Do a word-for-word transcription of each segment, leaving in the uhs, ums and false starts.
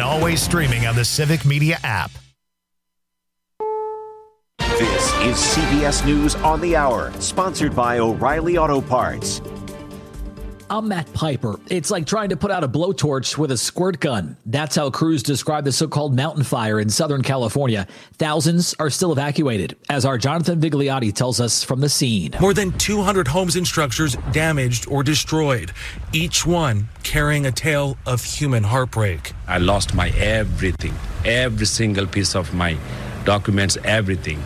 always streaming on the Civic Media app. This is C B S News on the Hour, sponsored by O'Reilly Auto Parts. I'm Matt Piper. It's like trying to put out a blowtorch with a squirt gun. That's how crews describe the so-called mountain fire in Southern California. Thousands are still evacuated, as our Jonathan Vigliotti tells us from the scene. More than two hundred homes and structures damaged or destroyed, each one carrying a tale of human heartbreak. I lost my everything, every single piece of my documents, everything.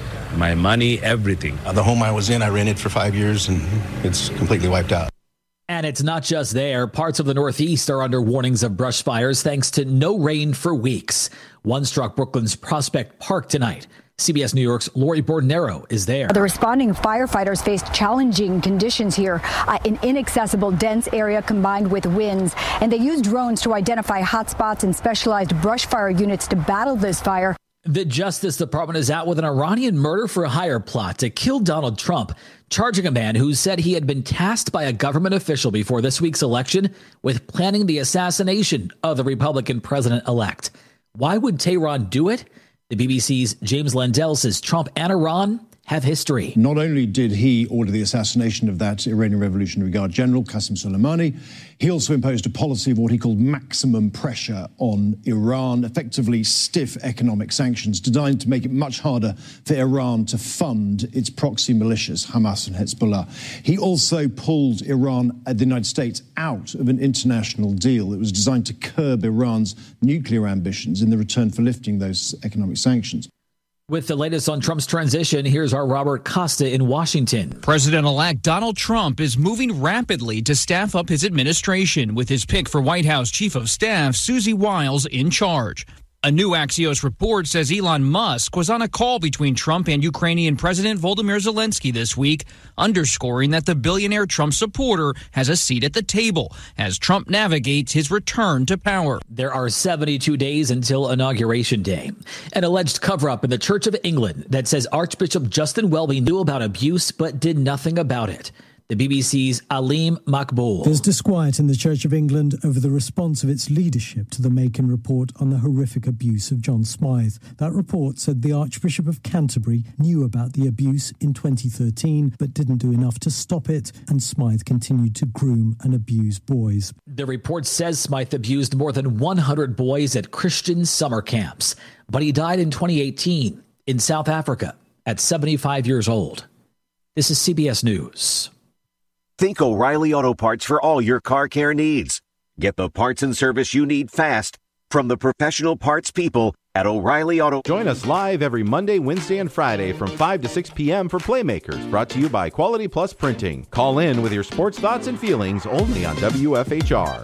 My money, everything. Uh, the home I was in, I rented for five years, and it's completely wiped out. And it's not just there. Parts of the Northeast are under warnings of brush fires thanks to no rain for weeks. One struck Brooklyn's Prospect Park tonight. C B S New York's Lori Bordenero is there. The responding firefighters faced challenging conditions here, uh, an inaccessible, dense area combined with winds. And they used drones to identify hotspots and specialized brush fire units to battle this fire. The Justice Department is out with an Iranian murder for hire plot to kill Donald Trump, charging a man who said he had been tasked by a government official before this week's election with planning the assassination of the Republican president-elect. Why would Tehran do it? The B B C's James Lendell says Trump and Iran have history. Not only did he order the assassination of that Iranian Revolutionary Guard general, Qasem Soleimani, he also imposed a policy of what he called maximum pressure on Iran, effectively stiff economic sanctions designed to make it much harder for Iran to fund its proxy militias, Hamas and Hezbollah. He also pulled Iran, uh, the United States, out of an international deal that was designed to curb Iran's nuclear ambitions in the return for lifting those economic sanctions. With the latest on Trump's transition, here's our Robert Costa in Washington. President-elect Donald Trump is moving rapidly to staff up his administration, with his pick for White House Chief of Staff Susie Wiles in charge. A new Axios report says Elon Musk was on a call between Trump and Ukrainian President Volodymyr Zelensky this week, underscoring that the billionaire Trump supporter has a seat at the table as Trump navigates his return to power. There are seventy-two days until Inauguration Day. An alleged cover-up in the Church of England that says Archbishop Justin Welby knew about abuse but did nothing about it. The B B C's Alim Makboul. There's disquiet in the Church of England over the response of its leadership to the Macon report on the horrific abuse of John Smythe. That report said the Archbishop of Canterbury knew about the abuse in twenty thirteen, but didn't do enough to stop it, and Smythe continued to groom and abuse boys. The report says Smythe abused more than one hundred boys at Christian summer camps, but he died in twenty eighteen in South Africa at seventy-five years old. This is C B S News. Think O'Reilly Auto Parts for all your car care needs. Get the parts and service you need fast from the professional parts people at O'Reilly Auto. Join us live every Monday, Wednesday, and Friday from five to six p.m. for Playmakers, brought to you by Quality Plus Printing. Call in with your sports thoughts and feelings only on W F H R.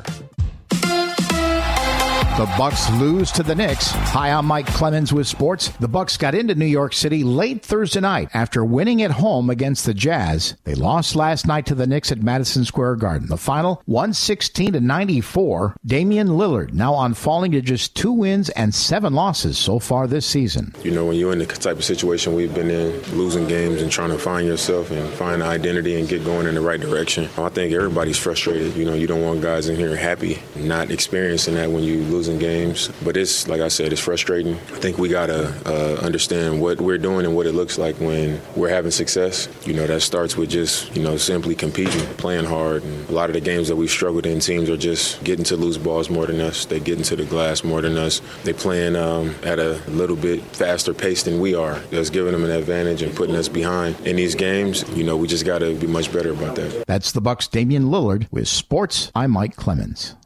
The Bucks lose to the Knicks. Hi, I'm Mike Clemens with sports. The Bucks got into New York City late Thursday night after winning at home against the Jazz. They lost last night to the Knicks at Madison Square Garden. The final, one sixteen to ninety-four. Damian Lillard now on falling to just two wins and seven losses so far this season. You know, when you're in the type of situation we've been in, losing games and trying to find yourself and find identity and get going in the right direction, I think everybody's frustrated. You know, you don't want guys in here happy, not experiencing that when you lose in games. But it's, like I said, it's frustrating. I think we got to uh, understand what we're doing and what it looks like when we're having success. You know, that starts with just, you know, simply competing, playing hard. And a lot of the games that we've struggled in, teams are just getting to loose balls more than us. They get into the glass more than us. They playing um, at a little bit faster pace than we are. That's giving them an advantage and putting us behind. In these games, you know, we just got to be much better about that. That's the Bucks' Damian Lillard. With sports, I'm Mike Clemens.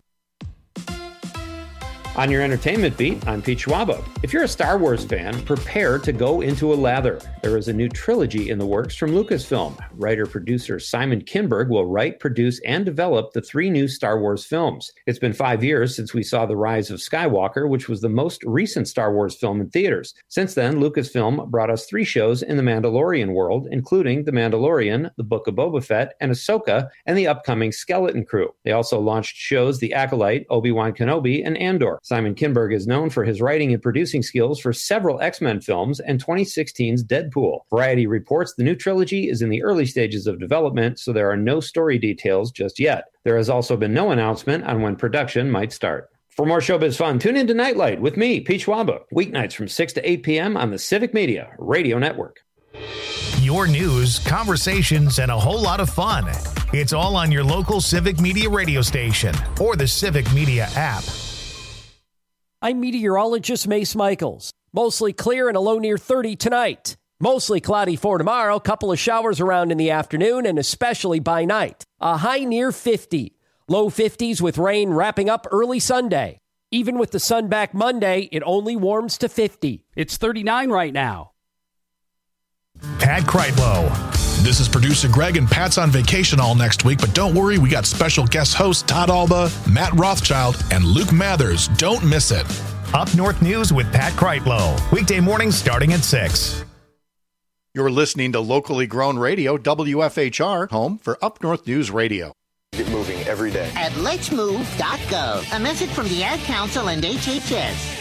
On your entertainment beat, I'm Pete Schwaba. If you're a Star Wars fan, prepare to go into a lather. There is a new trilogy in the works from Lucasfilm. Writer-producer Simon Kinberg will write, produce, and develop the three new Star Wars films. It's been five years since we saw The Rise of Skywalker, which was the most recent Star Wars film in theaters. Since then, Lucasfilm brought us three shows in the Mandalorian world, including The Mandalorian, The Book of Boba Fett, and Ahsoka, and the upcoming Skeleton Crew. They also launched shows The Acolyte, Obi-Wan Kenobi, and Andor. Simon Kinberg is known for his writing and producing skills for several X-Men films and twenty sixteen's Deadpool. Variety reports the new trilogy is in the early stages of development, so there are no story details just yet. There has also been no announcement on when production might start. For more showbiz fun, tune into Nightlight with me, Pete Schwaba, weeknights from six to eight p.m. on the Civic Media Radio Network. Your news, conversations, and a whole lot of fun. It's all on your local Civic Media radio station or the Civic Media app. I'm meteorologist Mace Michaels. Mostly clear and a low near thirty tonight. Mostly cloudy for tomorrow. Couple of showers around in the afternoon and especially by night. A high near fifty. Low fifties with rain wrapping up early Sunday. Even with the sun back Monday, it only warms to fifty. It's thirty-nine right now. Pat Kreitlow. This is producer Greg, and Pat's on vacation all next week, but don't worry, we got special guest hosts Todd Alba, Matt Rothschild, and Luke Mathers. Don't miss it. Up North News with Pat Kreitlow. Weekday mornings starting at six. You're listening to locally grown radio, W F H R, home for Up North News Radio. Get moving every day. At lets move dot gov. A message from the Ad Council and H H S.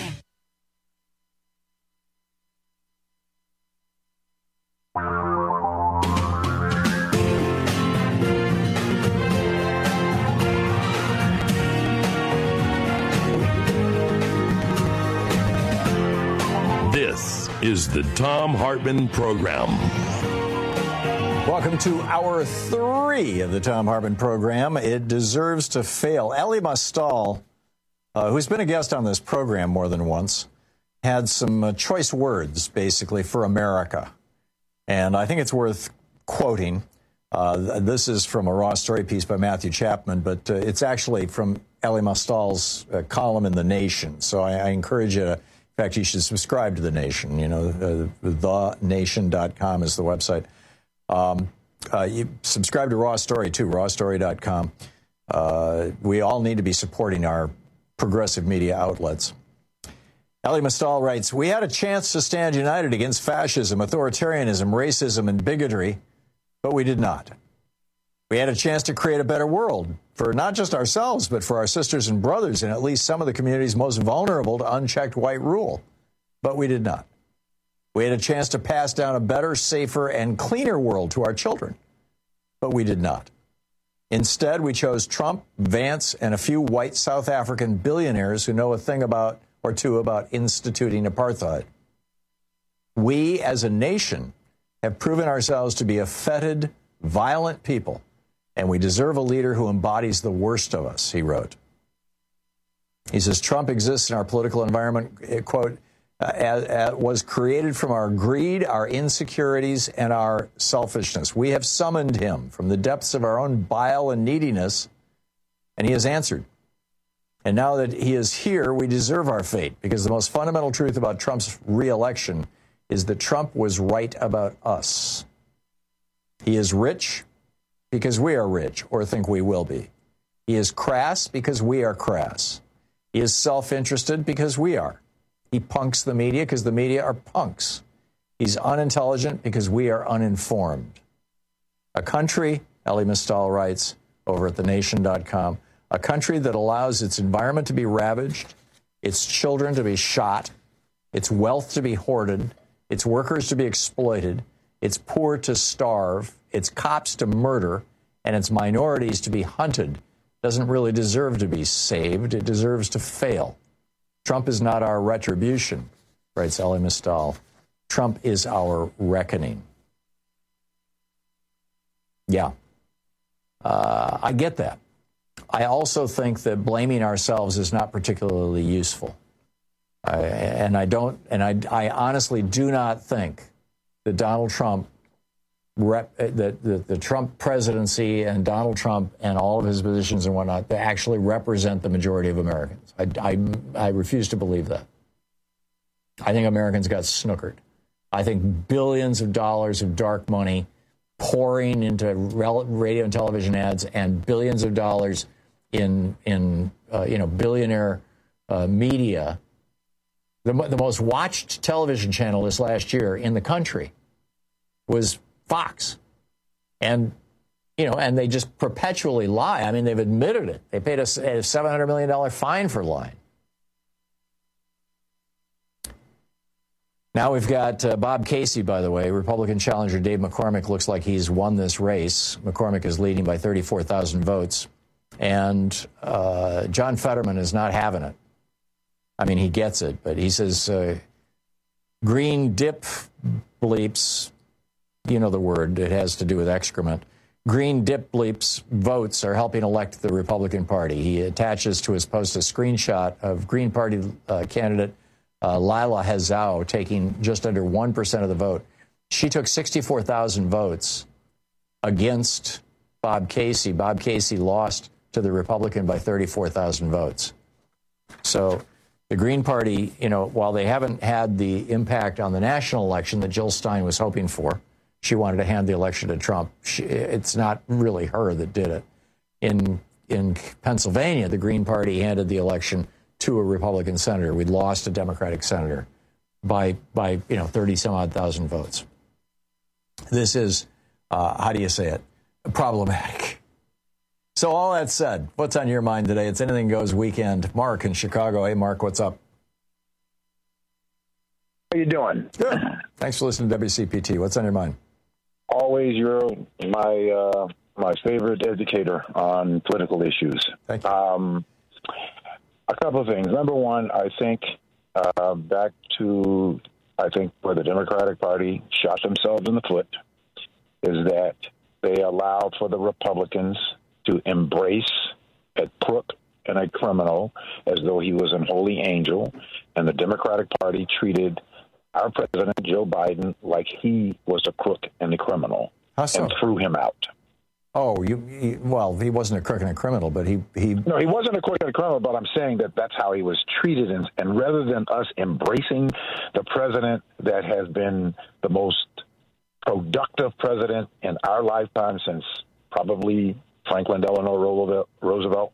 This is the Thom Hartmann Program. Welcome to hour three of the Thom Hartmann Program. It deserves to fail. Elie Mystal, uh, who's been a guest on this program more than once, had some uh, choice words, basically, for America. And I think it's worth quoting. Uh, this is from a Raw Story piece by Matthew Chapman, but uh, it's actually from Elie Mystal's uh, column in The Nation. So I, I encourage you to, in fact, you should subscribe to The Nation. You know, uh, the nation dot com is the website. Um, uh, you subscribe to Raw Story, too, raw story dot com. Uh, we all need to be supporting our progressive media outlets. Elie Mystal writes, "We had a chance to stand united against fascism, authoritarianism, racism, and bigotry, but we did not. We had a chance to create a better world for not just ourselves, but for our sisters and brothers in at least some of the communities most vulnerable to unchecked white rule, but we did not. We had a chance to pass down a better, safer, and cleaner world to our children, but we did not. Instead, we chose Trump, Vance, and a few white South African billionaires who know a thing about or two about instituting apartheid. We, as a nation, have proven ourselves to be a fetid, violent people, and we deserve a leader who embodies the worst of us," he wrote. He says, "Trump exists in our political environment, quote, Uh, as, as was created from our greed, our insecurities, and our selfishness. We have summoned him from the depths of our own bile and neediness, and he has answered. And now that he is here, we deserve our fate, because the most fundamental truth about Trump's re-election is that Trump was right about us. He is rich because we are rich, or think we will be. He is crass because we are crass. He is self-interested because we are. He punks the media because the media are punks. He's unintelligent because we are uninformed. A country," Elie Mystal writes over at the nation dot com, "a country that allows its environment to be ravaged, its children to be shot, its wealth to be hoarded, its workers to be exploited, its poor to starve, its cops to murder, and its minorities to be hunted, doesn't really deserve to be saved. It deserves to fail. Trump is not our retribution," writes Elie Mystal. "Trump is our reckoning." Yeah, uh, I get that. I also think that blaming ourselves is not particularly useful. I, and I don't, and I, I honestly do not think that Donald Trump, rep, that the, the Trump presidency and Donald Trump and all of his positions and whatnot, they actually represent the majority of Americans. I, I, I refuse to believe that. I think Americans got snookered. I think billions of dollars of dark money pouring into radio and television ads, and billions of dollars in in uh, you know billionaire uh, media. The, the most watched television channel this last year in the country was Fox, and you know, and they just perpetually lie. I mean, they've admitted it. They paid a, a seven hundred million dollars fine for lying. Now we've got uh, Bob Casey, by the way. Republican challenger Dave McCormick looks like he's won this race. McCormick is leading by thirty-four thousand votes. And uh, John Fetterman is not having it. I mean, he gets it, but he says uh, green dip bleeps, you know the word, it has to do with excrement. Green dip bleeps votes are helping elect the Republican Party. He attaches to his post a screenshot of Green Party uh, candidate uh, Lila Hazau taking just under one percent of the vote. She took sixty-four thousand votes against Bob Casey. Bob Casey lost to the Republican by thirty-four thousand votes. So the Green Party, you know, while they haven't had the impact on the national election that Jill Stein was hoping for, she wanted to hand the election to Trump. She, it's not really her that did it. In in Pennsylvania, the Green Party handed the election to a Republican senator. We'd lost a Democratic senator by, by you know, thirty some odd thousand votes. This is, uh, how do you say it, problematic. So all that said, what's on your mind today? It's Anything Goes weekend. Mark in Chicago. Hey, Mark, what's up? How you doing? Good. Thanks for listening to W C P T. What's on your mind? Always, you're my uh, my favorite educator on political issues. Thank you. Um, a couple of things. Number one, I think uh, back to I think where the Democratic Party shot themselves in the foot is that they allowed for the Republicans to embrace a crook and a criminal as though he was an holy angel, and the Democratic Party treated our president, Joe Biden, like he was a crook and a criminal, How so? and threw him out. Oh, you, he, well, he wasn't a crook and a criminal, but he, he... No, he wasn't a crook and a criminal, but I'm saying that that's how he was treated. And, and rather than us embracing the president that has been the most productive president in our lifetime since probably Franklin Delano Roosevelt, Roosevelt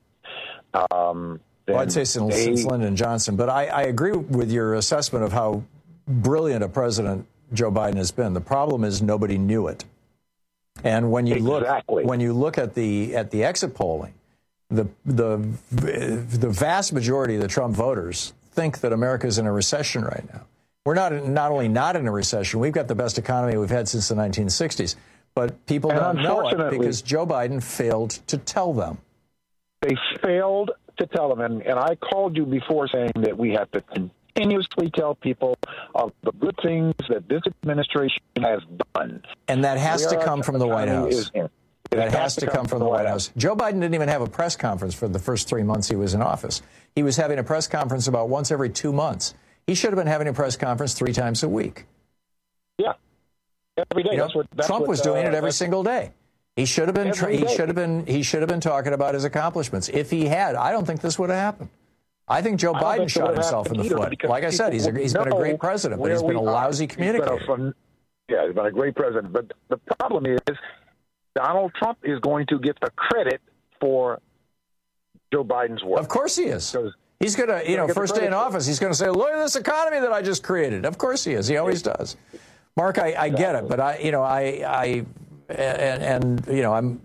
um, well, I'd say since, they, since Lyndon Johnson, but I, I agree with your assessment of how brilliant a president Joe Biden has been. The problem is nobody knew it. And when you exactly. look when you look at the at the exit polling, the the the vast majority of the Trump voters think that America is in a recession right now. We're not not only not in a recession, we've got the best economy we've had since the nineteen sixties. But people and don't know it because Joe Biden failed to tell them. They failed to tell them. And, and I called you before saying that we have to continuously tell people of the good things that this administration has done. And that has to come from the White House. That has to come from the White House. Joe Biden didn't even have a press conference for the first three months he was in office. He was having a press conference about once every two months. He should have been having a press conference three times a week. Yeah. Every day. You know, that's what, that's Trump what, was doing uh, it every single day. He should have been. Tra- he should have been. He should have been talking about his accomplishments. If he had, I don't think this would have happened. I think Joe Biden think shot himself in the foot. Like I said, he's a, he's been a great president, but he's been a lousy communicator. He's a, yeah, he's been a great president. But the problem is, Donald Trump is going to get the credit for Joe Biden's work. Of course he is. He's going to, you know, first day in office, he's going to say, look at this economy that I just created. Of course he is. He always does. Mark, I, I get it, but I, you know, I, I, and, and you know, I'm,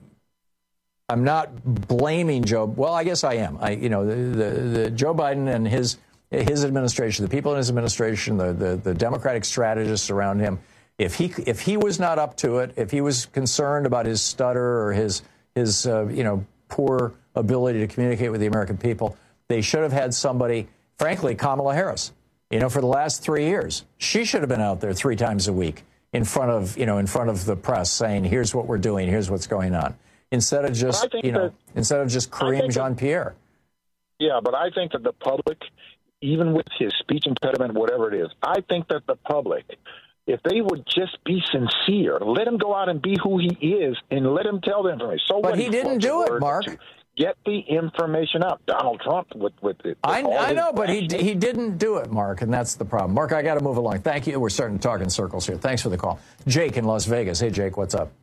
I'm not blaming Joe. Well, I guess I am. I, you know, the, the, the Joe Biden and his, his administration, the people in his administration, the, the, the Democratic strategists around him. If he, if he was not up to it, if he was concerned about his stutter or his, his, uh, you know, poor ability to communicate with the American people, they should have had somebody, frankly, Kamala Harris. You know, for the last three years, she should have been out there three times a week in front of, you know, in front of the press saying, here's what we're doing, here's what's going on. Instead of just, you know, that, instead of just Kareem Jean-Pierre. Yeah, but I think that the public, even with his speech impediment, whatever it is, I think that the public, if they would just be sincere, let him go out and be who he is and let him tell the information. So but he didn't do it, Mark. Get the information out. Donald Trump with with it. I, I know, but he he didn't do it, Mark, and that's the problem. Mark, I got to move along. Thank you. We're starting to talk in circles here. Thanks for the call. Jake in Las Vegas. Hey, Jake, what's up?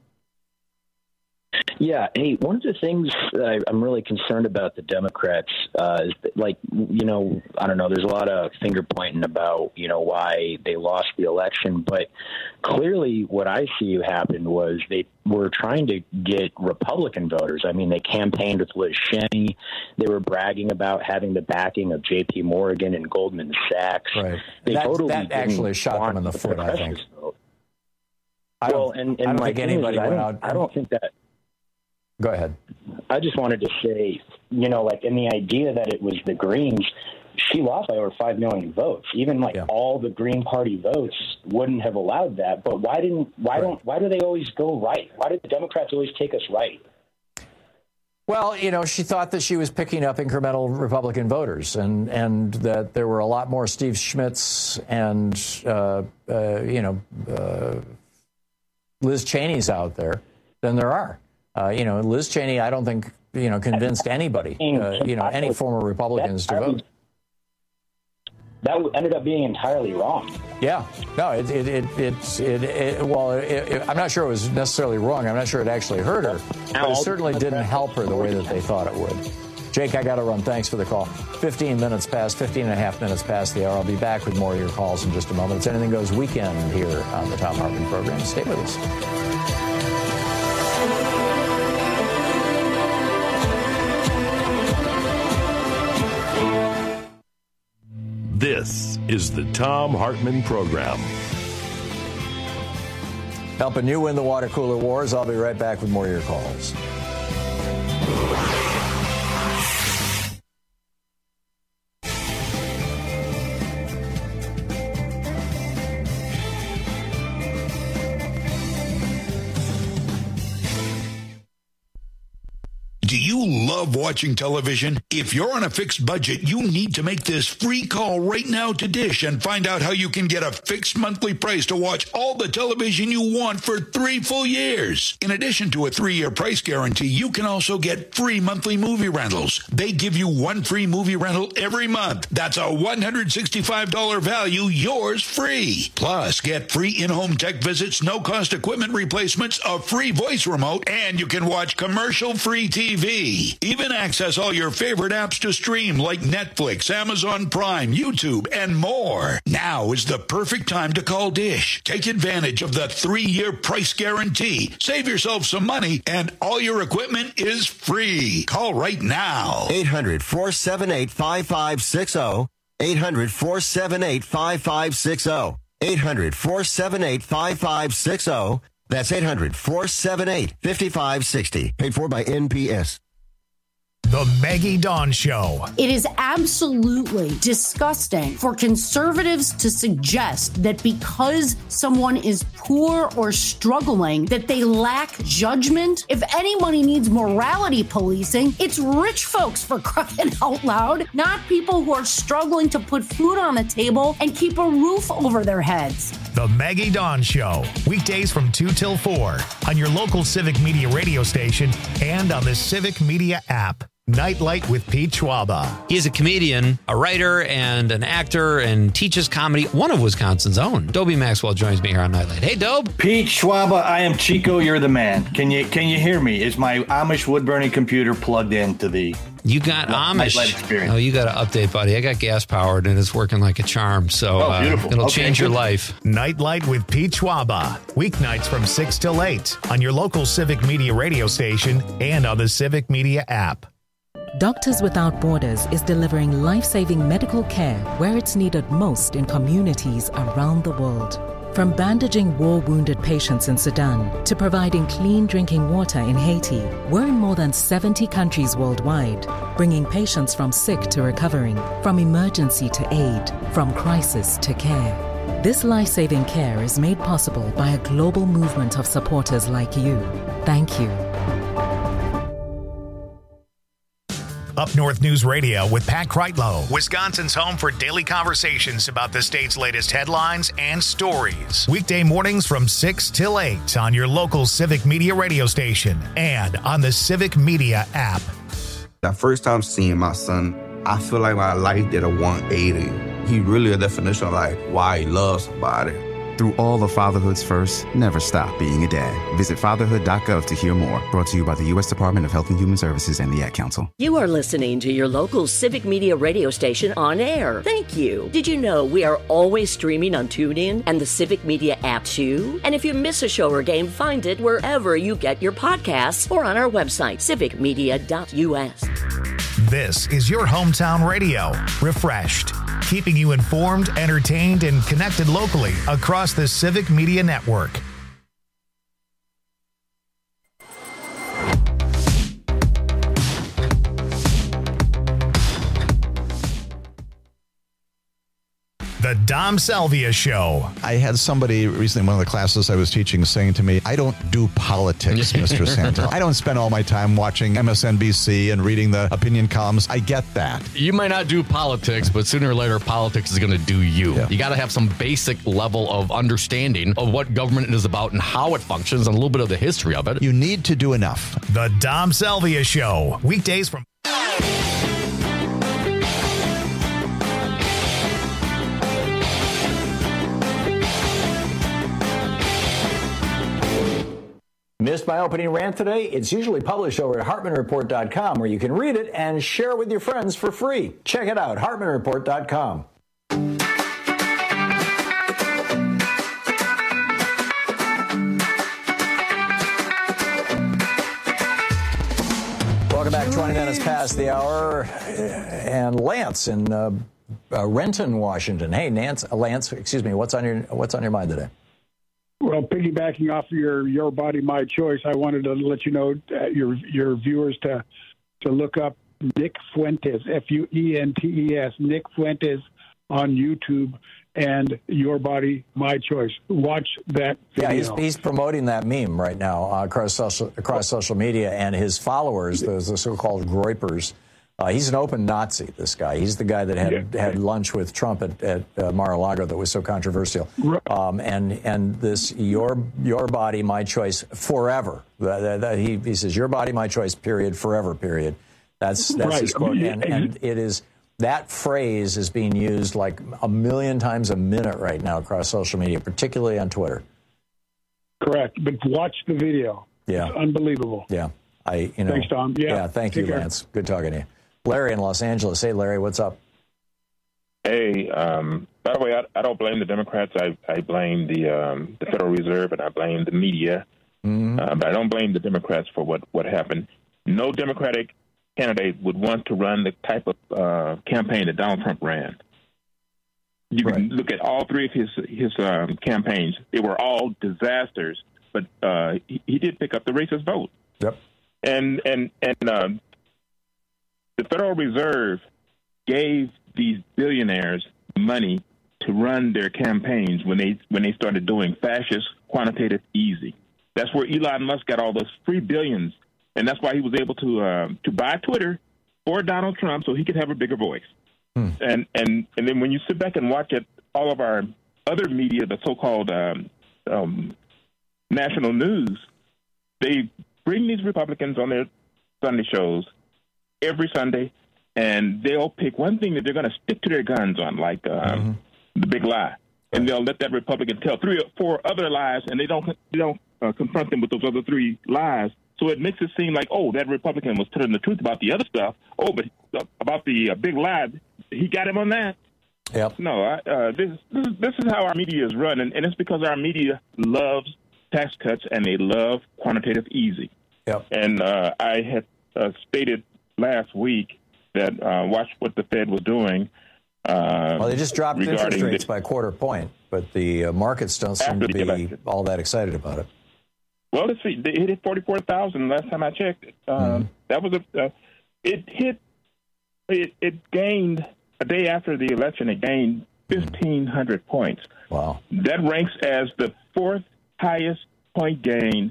Yeah. Hey, one of the things that I, I'm really concerned about the Democrats uh, is that, like, you know, I don't know, there's a lot of finger pointing about, you know, why they lost the election. But clearly what I see happened was they were trying to get Republican voters. I mean, they campaigned with Liz Cheney. They were bragging about having the backing of J P Morgan and Goldman Sachs. Right. They that totally that actually shot them in the foot, I think. I well, and, and I don't my think anybody is, went I out. I don't think that. Go ahead. I just wanted to say, you know, like in the idea that it was the Greens, she lost by over five million votes. Even like yeah. all the Green Party votes wouldn't have allowed that. But why didn't? Why right. don't? Why do they always go right? Why do the Democrats always take us right? Well, you know, she thought that she was picking up incremental Republican voters, and and that there were a lot more Steve Schmitz and uh, uh, you know uh, Liz Cheney's out there than there are. Uh, you know, Liz Cheney, I don't think you know convinced anybody, uh, you know, any former Republicans to vote. That ended up being entirely wrong. Yeah, no, it it it, it, it, it well, it, it, I'm not sure it was necessarily wrong. I'm not sure it actually hurt her, but it certainly didn't help her the way that they thought it would. Jake, I got to run. Thanks for the call. fifteen minutes past, fifteen and a half minutes past the hour. I'll be back with more of your calls in just a moment. It's Anything Goes Weekend here on the Thom Hartmann program. Stay with us. This is the Thom Hartmann Program. Helping you win the water cooler wars. I'll be right back with more of your calls. Do you love watching television? If you're on a fixed budget, you need to make this free call right now to Dish and find out how you can get a fixed monthly price to watch all the television you want for three full years. In addition to a three-year price guarantee, you can also get free monthly movie rentals. They give you one free movie rental every month. That's a one hundred sixty-five dollars value, yours free. Plus, get free in-home tech visits, no-cost equipment replacements, a free voice remote, and you can watch commercial-free T V. Even access all your favorite apps to stream like Netflix, Amazon Prime, YouTube, and more. Now is the perfect time to call Dish. Take advantage of the three-year price guarantee. Save yourself some money, and all your equipment is free. Call right now. eight hundred, four seven eight, five five six zero. eight hundred, four seven eight, five five six zero. eight hundred, four seven eight, five five six zero. That's eight hundred, four seven eight, five five six zero. Paid for by N P S. The Maggie Dawn Show. It is absolutely disgusting for conservatives to suggest that because someone is poor or struggling, that they lack judgment. If anybody needs morality policing, it's rich folks, for crying out loud, not people who are struggling to put food on the table and keep a roof over their heads. The Maggie Dawn Show. Weekdays from two till four on your local Civic Media radio station and on the Civic Media app. Nightlight with Pete Schwaba. He is a comedian, a writer, and an actor, and teaches comedy. One of Wisconsin's own. Dobie Maxwell joins me here on Nightlight. Hey, Dobe. Pete Schwaba, I am Chico. You're the man. Can you can you hear me? Is my Amish wood burning computer plugged into the? You got Amish. Nightlight experience. Oh, you got to update, buddy. I got gas powered, and it's working like a charm. So oh, beautiful. Uh, it'll okay, change good. your life. Nightlight with Pete Schwaba. Weeknights from six till eight on your local Civic Media radio station and on the Civic Media app. Doctors Without Borders is delivering life-saving medical care where it's needed most in communities around the world. From bandaging war-wounded patients in Sudan to providing clean drinking water in Haiti, we're in more than seventy countries worldwide, bringing patients from sick to recovering, from emergency to aid, from crisis to care. This life-saving care is made possible by a global movement of supporters like you. Thank you. Up North News Radio with Pat Kreitlow, Wisconsin's home for daily conversations about the state's latest headlines and stories. Weekday mornings from six till eight on your local Civic Media radio station and on the Civic Media app. The first time seeing my son, I feel like my life did a one eighty. He really a definition of like why he loves somebody. Through all of fatherhood's first, never stop being a dad. Visit fatherhood dot gov to hear more. Brought to you by the U S Department of Health and Human Services and the Ad Council. You are listening to your local Civic Media radio station on air. Thank you. Did you know we are always streaming on TuneIn and the Civic Media app too? And if you miss a show or game, find it wherever you get your podcasts or on our website, civic media dot U S. This is your hometown radio, refreshed, keeping you informed, entertained, and connected locally across the Civic Media Network. The Dom Salvia Show. I had somebody recently in one of the classes I was teaching saying to me, I don't do politics, Mister Santel. I don't spend all my time watching M S N B C and reading the opinion columns. I get that. You might not do politics, but sooner or later, politics is going to do you. Yeah. You got to have some basic level of understanding of what government is about and how it functions and a little bit of the history of it. You need to do enough. The Dom Salvia Show. Weekdays from... Missed my opening rant today? It's usually published over at Hartman Report dot com, where you can read it and share it with your friends for free. Check it out, Hartman Report dot com. Welcome back. twenty minutes past the hour. And Lance in uh, uh, Renton, Washington. Hey, Nance, uh, Lance, excuse me. What's on your What's on your mind today? Well, piggybacking off of your Your Body, My Choice, I wanted to let you know, uh, your your viewers, to to look up Nick Fuentes, F U E N T E S, Nick Fuentes on YouTube, and Your Body, My Choice. Watch that video. Yeah, he's, he's promoting that meme right now uh, across social across social media, and his followers, those the so-called Groypers. Uh, he's an open Nazi, this guy. He's the guy that had yeah. had lunch with Trump at, at uh, Mar-a-Lago that was so controversial. Um, and and this your your body, my choice, forever. That, that, that he, he says, your body, my choice, period, forever, period. That's that's right. his quote. And, and it is, that phrase is being used like a million times a minute right now across social media, particularly on Twitter. Correct. But watch the video. Yeah. It's unbelievable. Yeah. I, you know, Thanks, Tom. Yeah. Yeah, thank Take you, care. Lance. Good talking to you. Larry in Los Angeles. Hey, Larry, what's up? Hey, um, by the way, I, I don't blame the Democrats. I, I blame the um, the Federal Reserve, and I blame the media. Mm-hmm. Uh, but I don't blame the Democrats for what, what happened. No Democratic candidate would want to run the type of uh, campaign that Donald Trump ran. You can right. look at all three of his his um, campaigns. They were all disasters, but uh, he, he did pick up the racist vote. Yep. And and and um, the Federal Reserve gave these billionaires money to run their campaigns when they when they started doing fascist quantitative easing. That's where Elon Musk got all those free billions, and that's why he was able to uh, to buy Twitter for Donald Trump so he could have a bigger voice. Hmm. And and and then when you sit back and watch it, all of our other media, the so-called um, um, national news, they bring these Republicans on their Sunday shows every Sunday, and they'll pick one thing that they're going to stick to their guns on, like um, mm-hmm. the big lie, and they'll let that Republican tell three or four other lies, and they don't they don't uh, confront them with those other three lies. So it makes it seem like, oh, that Republican was telling the truth about the other stuff. Oh, but uh, about the uh, big lie, he got him on that. Yep. No, I, uh, this, this this is how our media is run, and, and it's because our media loves tax cuts and they love quantitative easing. Yep. And uh, I had uh, stated last week that uh, watch what the Fed was doing. Uh, well, they just dropped interest rates the, by a quarter point, but the uh, markets don't seem to be election. all that excited about it. Well, let's see. It hit forty-four thousand last time I checked. Uh, mm-hmm. That was a. Uh, it hit. It, it gained a day after the election. It gained fifteen hundred mm-hmm. points. Wow. That ranks as the fourth highest point gain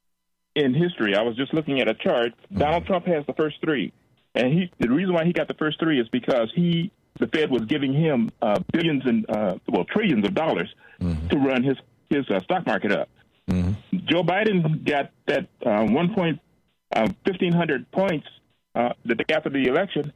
in history. I was just looking at a chart. Mm-hmm. Donald Trump has the first three. And he, the reason why he got the first three is because he, the Fed was giving him uh, billions and, uh, well, trillions of dollars mm-hmm. to run his, his uh, stock market up. Mm-hmm. Joe Biden got that uh, one point, uh, fifteen hundred points uh, the day after the election,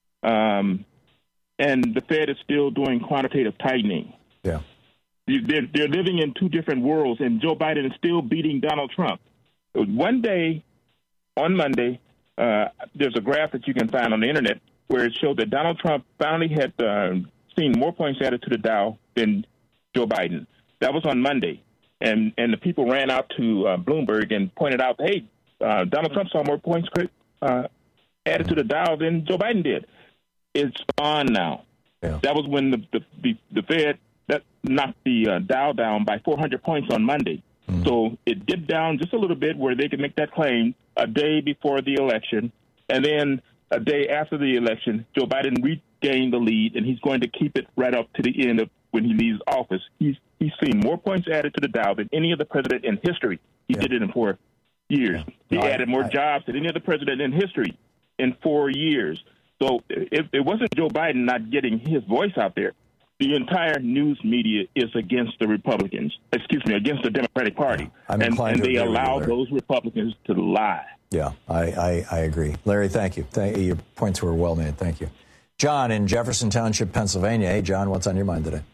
um, and the Fed is still doing quantitative tightening. Yeah, they're, they're living in two different worlds, and Joe Biden is still beating Donald Trump. One day, on Monday, Uh, there's a graph that you can find on the internet where it showed that Donald Trump finally had uh, seen more points added to the Dow than Joe Biden. That was on Monday. And and the people ran out to uh, Bloomberg and pointed out, hey, uh, Donald Trump saw more points uh, added to the Dow than Joe Biden did. It's on now. Yeah. That was when the, the, the, the Fed that knocked the uh, Dow down by four hundred points on Monday. Mm-hmm. So it dipped down just a little bit where they could make that claim a day before the election. And then a day after the election, Joe Biden regained the lead, and he's going to keep it right up to the end of when he leaves office, he's he's seen more points added to the Dow than any other president in history. He yeah. did it in four years. Yeah. He no, added I, more I, jobs than any other president in history in four years. So it, it wasn't Joe Biden not getting his voice out there. The entire news media is against the Republicans, excuse me, against the Democratic Party. I'm and and they allow those Republicans to lie. Yeah, I, I, I agree. Larry, thank you. Thank, your points were well made. Thank you. John in Jefferson Township, Pennsylvania. Hey, John, what's on your mind today?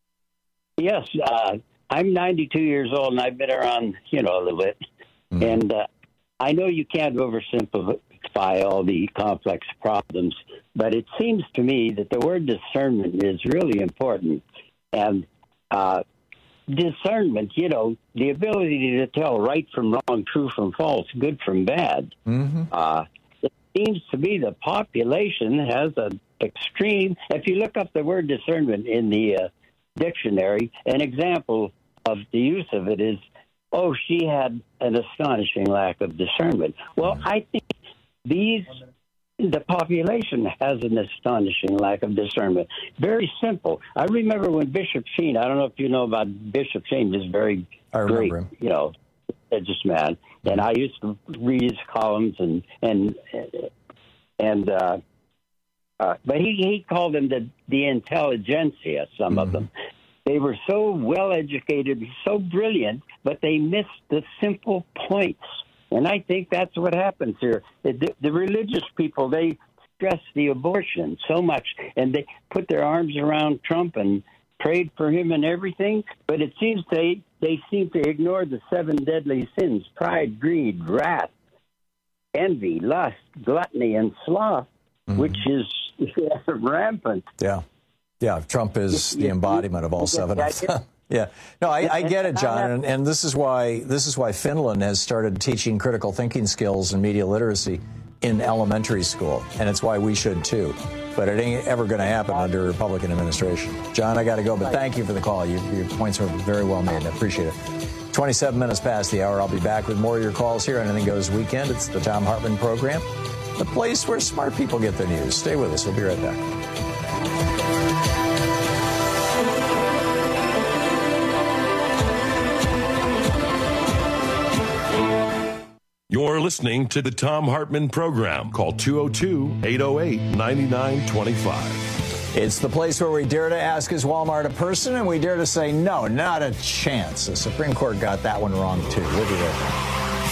Yes, uh, I'm ninety-two years old, and I've been around, you know, a little bit. Mm-hmm. And uh, I know you can't oversimplify all the complex problems, but it seems to me that the word discernment is really important. And uh, discernment, you know, the ability to tell right from wrong, true from false, good from bad. Mm-hmm. Uh, it seems to me the population has an extreme, if you look up the word discernment in the uh, dictionary, an example of the use of it is, oh, she had an astonishing lack of discernment. Well, mm-hmm. I think these, the population has an astonishing lack of discernment. Very simple. I remember when Bishop Sheen, I don't know if you know about Bishop Sheen, is very I great, him. you know, religious man. And I used to read his columns and, and, and, uh, uh, but he, he called them the, the intelligentsia, some mm-hmm. of them. They were so well educated, so brilliant, but they missed the simple points. And I think that's what happens here. The, the religious people, they stress the abortion so much, and they put their arms around Trump and prayed for him and everything. But it seems they, they seem to ignore the seven deadly sins: pride, greed, wrath, envy, lust, gluttony, and sloth, mm-hmm. which is yeah, rampant. Yeah. Yeah, Trump is the embodiment of all seven of them. Yeah, no, I, I get it, John, and, and this is why this is why Finland has started teaching critical thinking skills and media literacy in elementary school, and it's why we should too. But it ain't ever going to happen under a Republican administration. John, I got to go, but thank you for the call. You, your points were very well made. I appreciate it. twenty-seven minutes past the hour. I'll be back with more of your calls here on Anything Goes Weekend. It's the Thom Hartmann Program, the place where smart people get their news. Stay with us. We'll be right back. You're listening to the Thom Hartmann Program. Call two oh two, eight oh eight, nine nine two five. It's the place where we dare to ask, is Walmart a person? And we dare to say, no, not a chance. The Supreme Court got that one wrong, too. We'll be right back.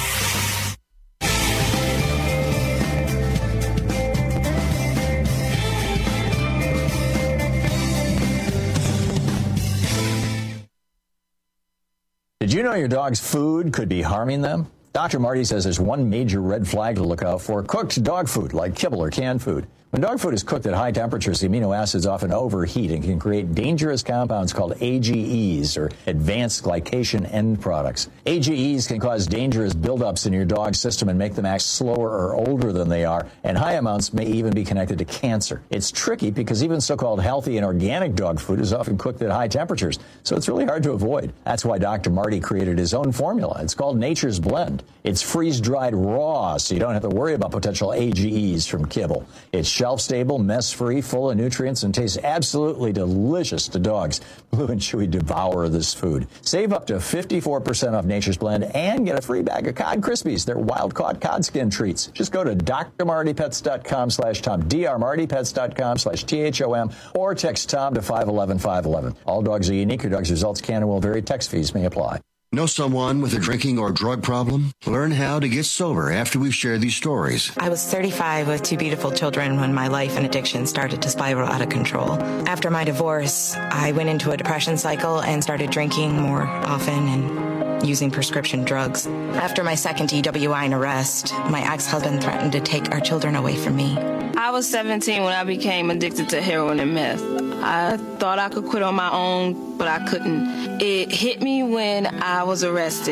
Did you know your dog's food could be harming them? Doctor Marty says there's one major red flag to look out for: cooked dog food like kibble or canned food. When dog food is cooked at high temperatures, the amino acids often overheat and can create dangerous compounds called A G Es, or advanced glycation end products. A G Es can cause dangerous buildups in your dog's system and make them act slower or older than they are, and high amounts may even be connected to cancer. It's tricky because even so-called healthy and organic dog food is often cooked at high temperatures, so it's really hard to avoid. That's why Doctor Marty created his own formula. It's called Nature's Blend. It's freeze-dried raw, so you don't have to worry about potential A G Es from kibble. It's shelf-stable, mess-free, full of nutrients, and tastes absolutely delicious to dogs. Blue and Chewy devour this food. Save up to fifty-four percent off Nature's Blend and get a free bag of Cod Krispies. They're wild-caught cod skin treats. Just go to drmartypets.com slash Tom, drmartypets.com slash T H O M, or text Tom to five one one, five one one. All dogs are unique. Your dog's results can and will vary. Text fees may apply. Know someone with a drinking or drug problem? Learn how to get sober after we've shared these stories. I was thirty-five with two beautiful children when my life and addiction started to spiral out of control. After my divorce, I went into a depression cycle and started drinking more often and using prescription drugs. After my second D W I and arrest, my ex-husband threatened to take our children away from me. I was seventeen when I became addicted to heroin and meth. I thought I could quit on my own, but I couldn't. It hit me when I was arrested.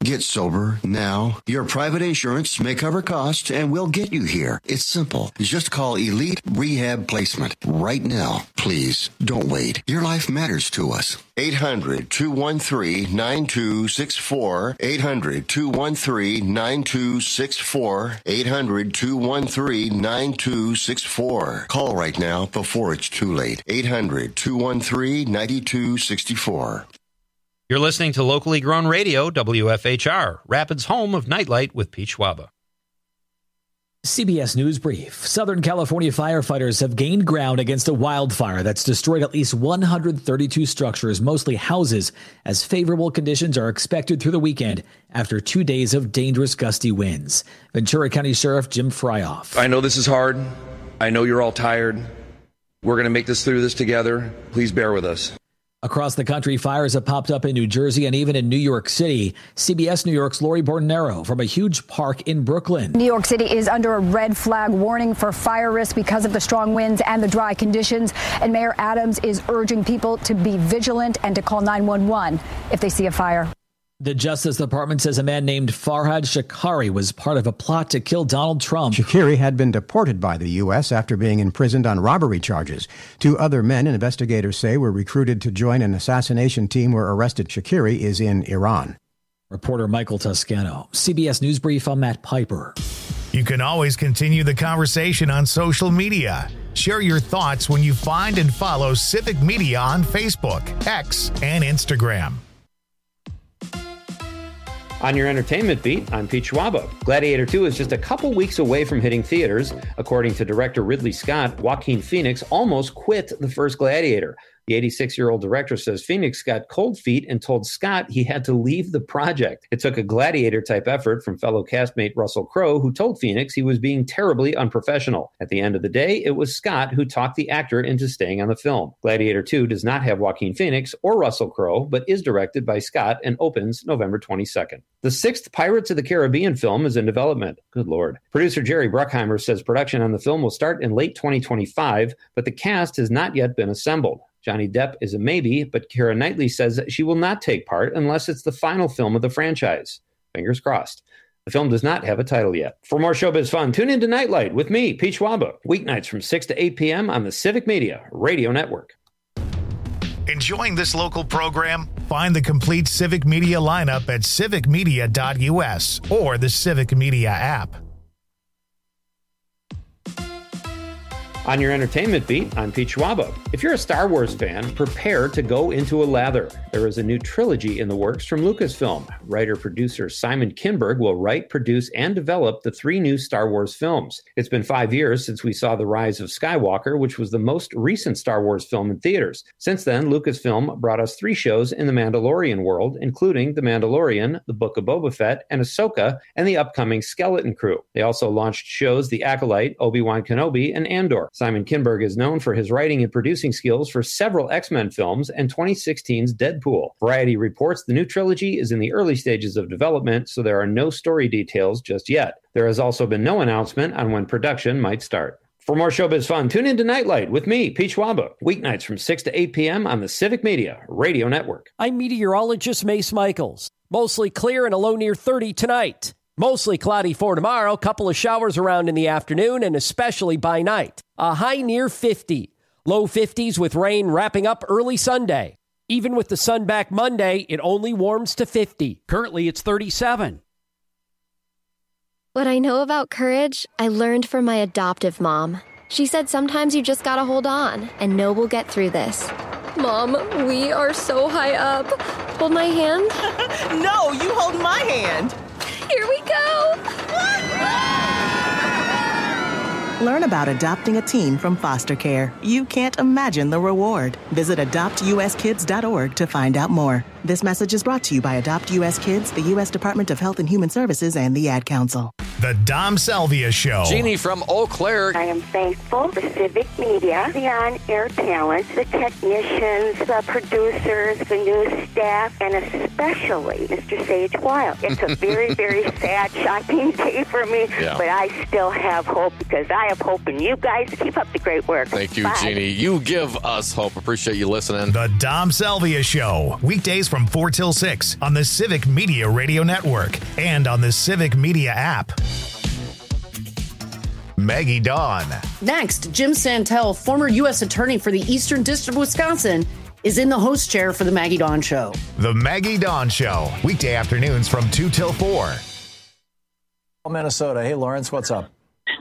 Get sober now. Your private insurance may cover costs and we'll get you here. It's simple. Just call Elite Rehab Placement right now. Please don't wait. Your life matters to us. eight hundred, two one three, nine two six four. eight hundred, two one three, nine two six four. eight hundred, two one three, nine two six four. Call right now before it's too late. eight hundred, two one three, nine two six four. You're listening to locally grown radio, W F H R, Rapids' home of Nightlight with Pete Schwaba. C B S News Brief. Southern California firefighters have gained ground against a wildfire that's destroyed at least one hundred thirty-two structures, mostly houses, as favorable conditions are expected through the weekend after two days of dangerous gusty winds. Ventura County Sheriff Jim Fryoff. I know this is hard. I know you're all tired. We're going to make this through this together. Please bear with us. Across the country, fires have popped up in New Jersey and even in New York City. C B S New York's Lori Bornero from a huge park in Brooklyn. New York City is under a red flag warning for fire risk because of the strong winds and the dry conditions. And Mayor Adams is urging people to be vigilant and to call nine one one if they see a fire. The Justice Department says a man named Farhad Shakari was part of a plot to kill Donald Trump. Shakari had been deported by the U S after being imprisoned on robbery charges. Two other men, investigators say, were recruited to join an assassination team where arrested Shakari is in Iran. Reporter Michael Toscano. C B S News Brief, I'm Matt Piper. You can always continue the conversation on social media. Share your thoughts when you find and follow Civic Media on Facebook, X, and Instagram. On your entertainment beat, I'm Pete Schwaba. Gladiator two is just a couple weeks away from hitting theaters. According to director Ridley Scott, Joaquin Phoenix almost quit the first Gladiator. The eighty-six-year-old director says Phoenix got cold feet and told Scott he had to leave the project. It took a Gladiator-type effort from fellow castmate Russell Crowe, who told Phoenix he was being terribly unprofessional. At the end of the day, it was Scott who talked the actor into staying on the film. Gladiator two does not have Joaquin Phoenix or Russell Crowe, but is directed by Scott and opens November twenty-second. The sixth Pirates of the Caribbean film is in development. Good Lord. Producer Jerry Bruckheimer says production on the film will start in late twenty twenty-five, but the cast has not yet been assembled. Johnny Depp is a maybe, but Keira Knightley says that she will not take part unless it's the final film of the franchise. Fingers crossed. The film does not have a title yet. For more showbiz fun, tune in to Nightlight with me, Pete Schwaba, weeknights from six to eight p.m. on the Civic Media Radio Network. Enjoying this local program? Find the complete Civic Media lineup at civic media dot u s or the Civic Media app. On your entertainment beat, I'm Pete Schwaba. If you're a Star Wars fan, prepare to go into a lather. There is a new trilogy in the works from Lucasfilm. Writer-producer Simon Kinberg will write, produce, and develop the three new Star Wars films. It's been five years since we saw The Rise of Skywalker, which was the most recent Star Wars film in theaters. Since then, Lucasfilm brought us three shows in the Mandalorian world, including The Mandalorian, The Book of Boba Fett, and Ahsoka, and the upcoming Skeleton Crew. They also launched shows The Acolyte, Obi-Wan Kenobi, and Andor. Simon Kinberg is known for his writing and producing skills for several X-Men films and twenty sixteen's Deadpool. Variety reports the new trilogy is in the early stages of development, so there are no story details just yet. There has also been no announcement on when production might start. For more showbiz fun, tune in to Nightlight with me, Pete Schwaba, weeknights from six to eight p.m. on the Civic Media Radio Network. I'm meteorologist Mace Michaels. Mostly clear and a low near thirty tonight. Mostly cloudy for tomorrow, couple of showers around in the afternoon and especially by night. A high near fifty. Low fifties with rain wrapping up early Sunday. Even with the sun back Monday, it only warms to fifty. Currently, it's thirty-seven. What I know about courage, I learned from my adoptive mom. She said sometimes you just gotta hold on and know we'll get through this. Mom, we are so high up. Hold my hand. No, you hold my hand. Here we go! Learn about adopting a teen from foster care. You can't imagine the reward. Visit adopt u s kids dot org to find out more. This message is brought to you by Adopt U S Kids, the U S Department of Health and Human Services, and the Ad Council. The Dom Salvia Show. Jeannie from Eau Claire. I am thankful for Civic Media, the on-air talent, the technicians, the producers, the news staff, and especially Mister Sage Wild. It's a very, very sad, shocking day for me, yeah. but I still have hope because I have hope in you guys. Keep up the great work. Thank you, Bye. Jeannie. You give us hope. Appreciate you listening. The Dom Salvia Show. Weekdays from four till six on the Civic Media Radio Network and on the Civic Media app. Maggie Dawn. Next, Jim Santel, former U S attorney for the Eastern District of Wisconsin, is in the host chair for the Maggie Dawn Show. The Maggie Dawn Show. Weekday afternoons from two till four. Minnesota. Hey, Lawrence, what's up?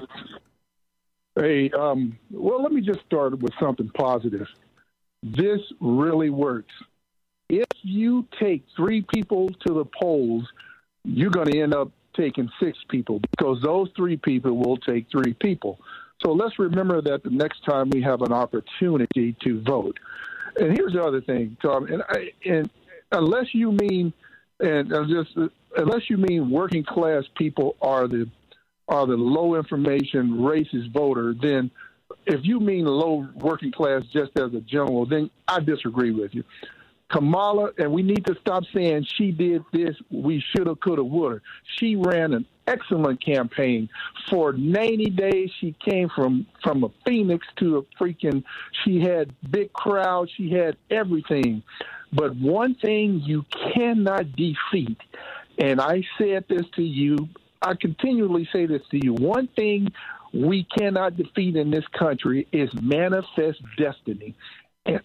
Hey, um, well, let me just start with something positive. This really works. If you take three people to the polls, you're going to end up taking six people because those three people will take three people. So let's remember that the next time we have an opportunity to vote. And here's the other thing, Tom, and, I, and unless you mean, and just unless you mean working class people are the are the low information racist voter, then if you mean low working class just as a general, then I disagree with you. Kamala, and we need to stop saying she did this, we shoulda, coulda, woulda. She ran an excellent campaign. For ninety days, she came from, from a phoenix to a freaking, she had big crowds, she had everything. But one thing you cannot defeat, and I said this to you, I continually say this to you, one thing we cannot defeat in this country is manifest destiny. And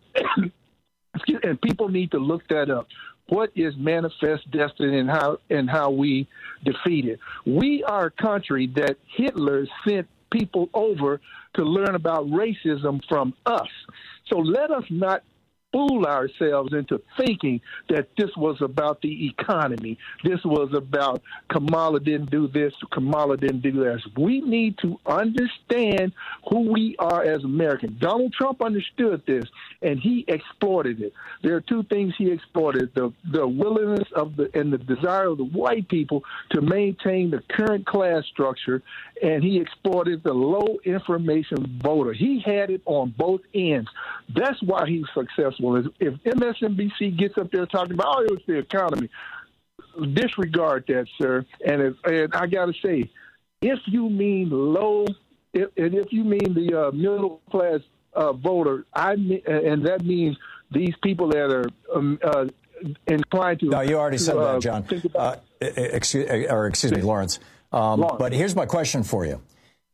And people need to look that up. What is manifest destiny and how and how we defeat it? We are a country that Hitler sent people over to learn about racism from us. So let us not fool ourselves into thinking that this was about the economy. This was about Kamala didn't do this, Kamala didn't do this. We need to understand who we are as Americans. Donald Trump understood this, and he exploited it. There are two things he exploited, the, the willingness of the and the desire of the white people to maintain the current class structure, and he exploited the low information voter. He had it on both ends. That's why he's successful. If M S N B C gets up there talking about, oh, it was the economy, disregard that, sir. And, if, and I got to say, if you mean low, if, and if you mean the uh, middle class uh, voter, I and that means these people that are um, uh, inclined to. No, you already to, said uh, that, John. Think about, uh, excuse, or excuse me, Lawrence. Um, Lawrence. But here's my question for you.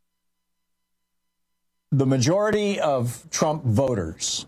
The majority of Trump voters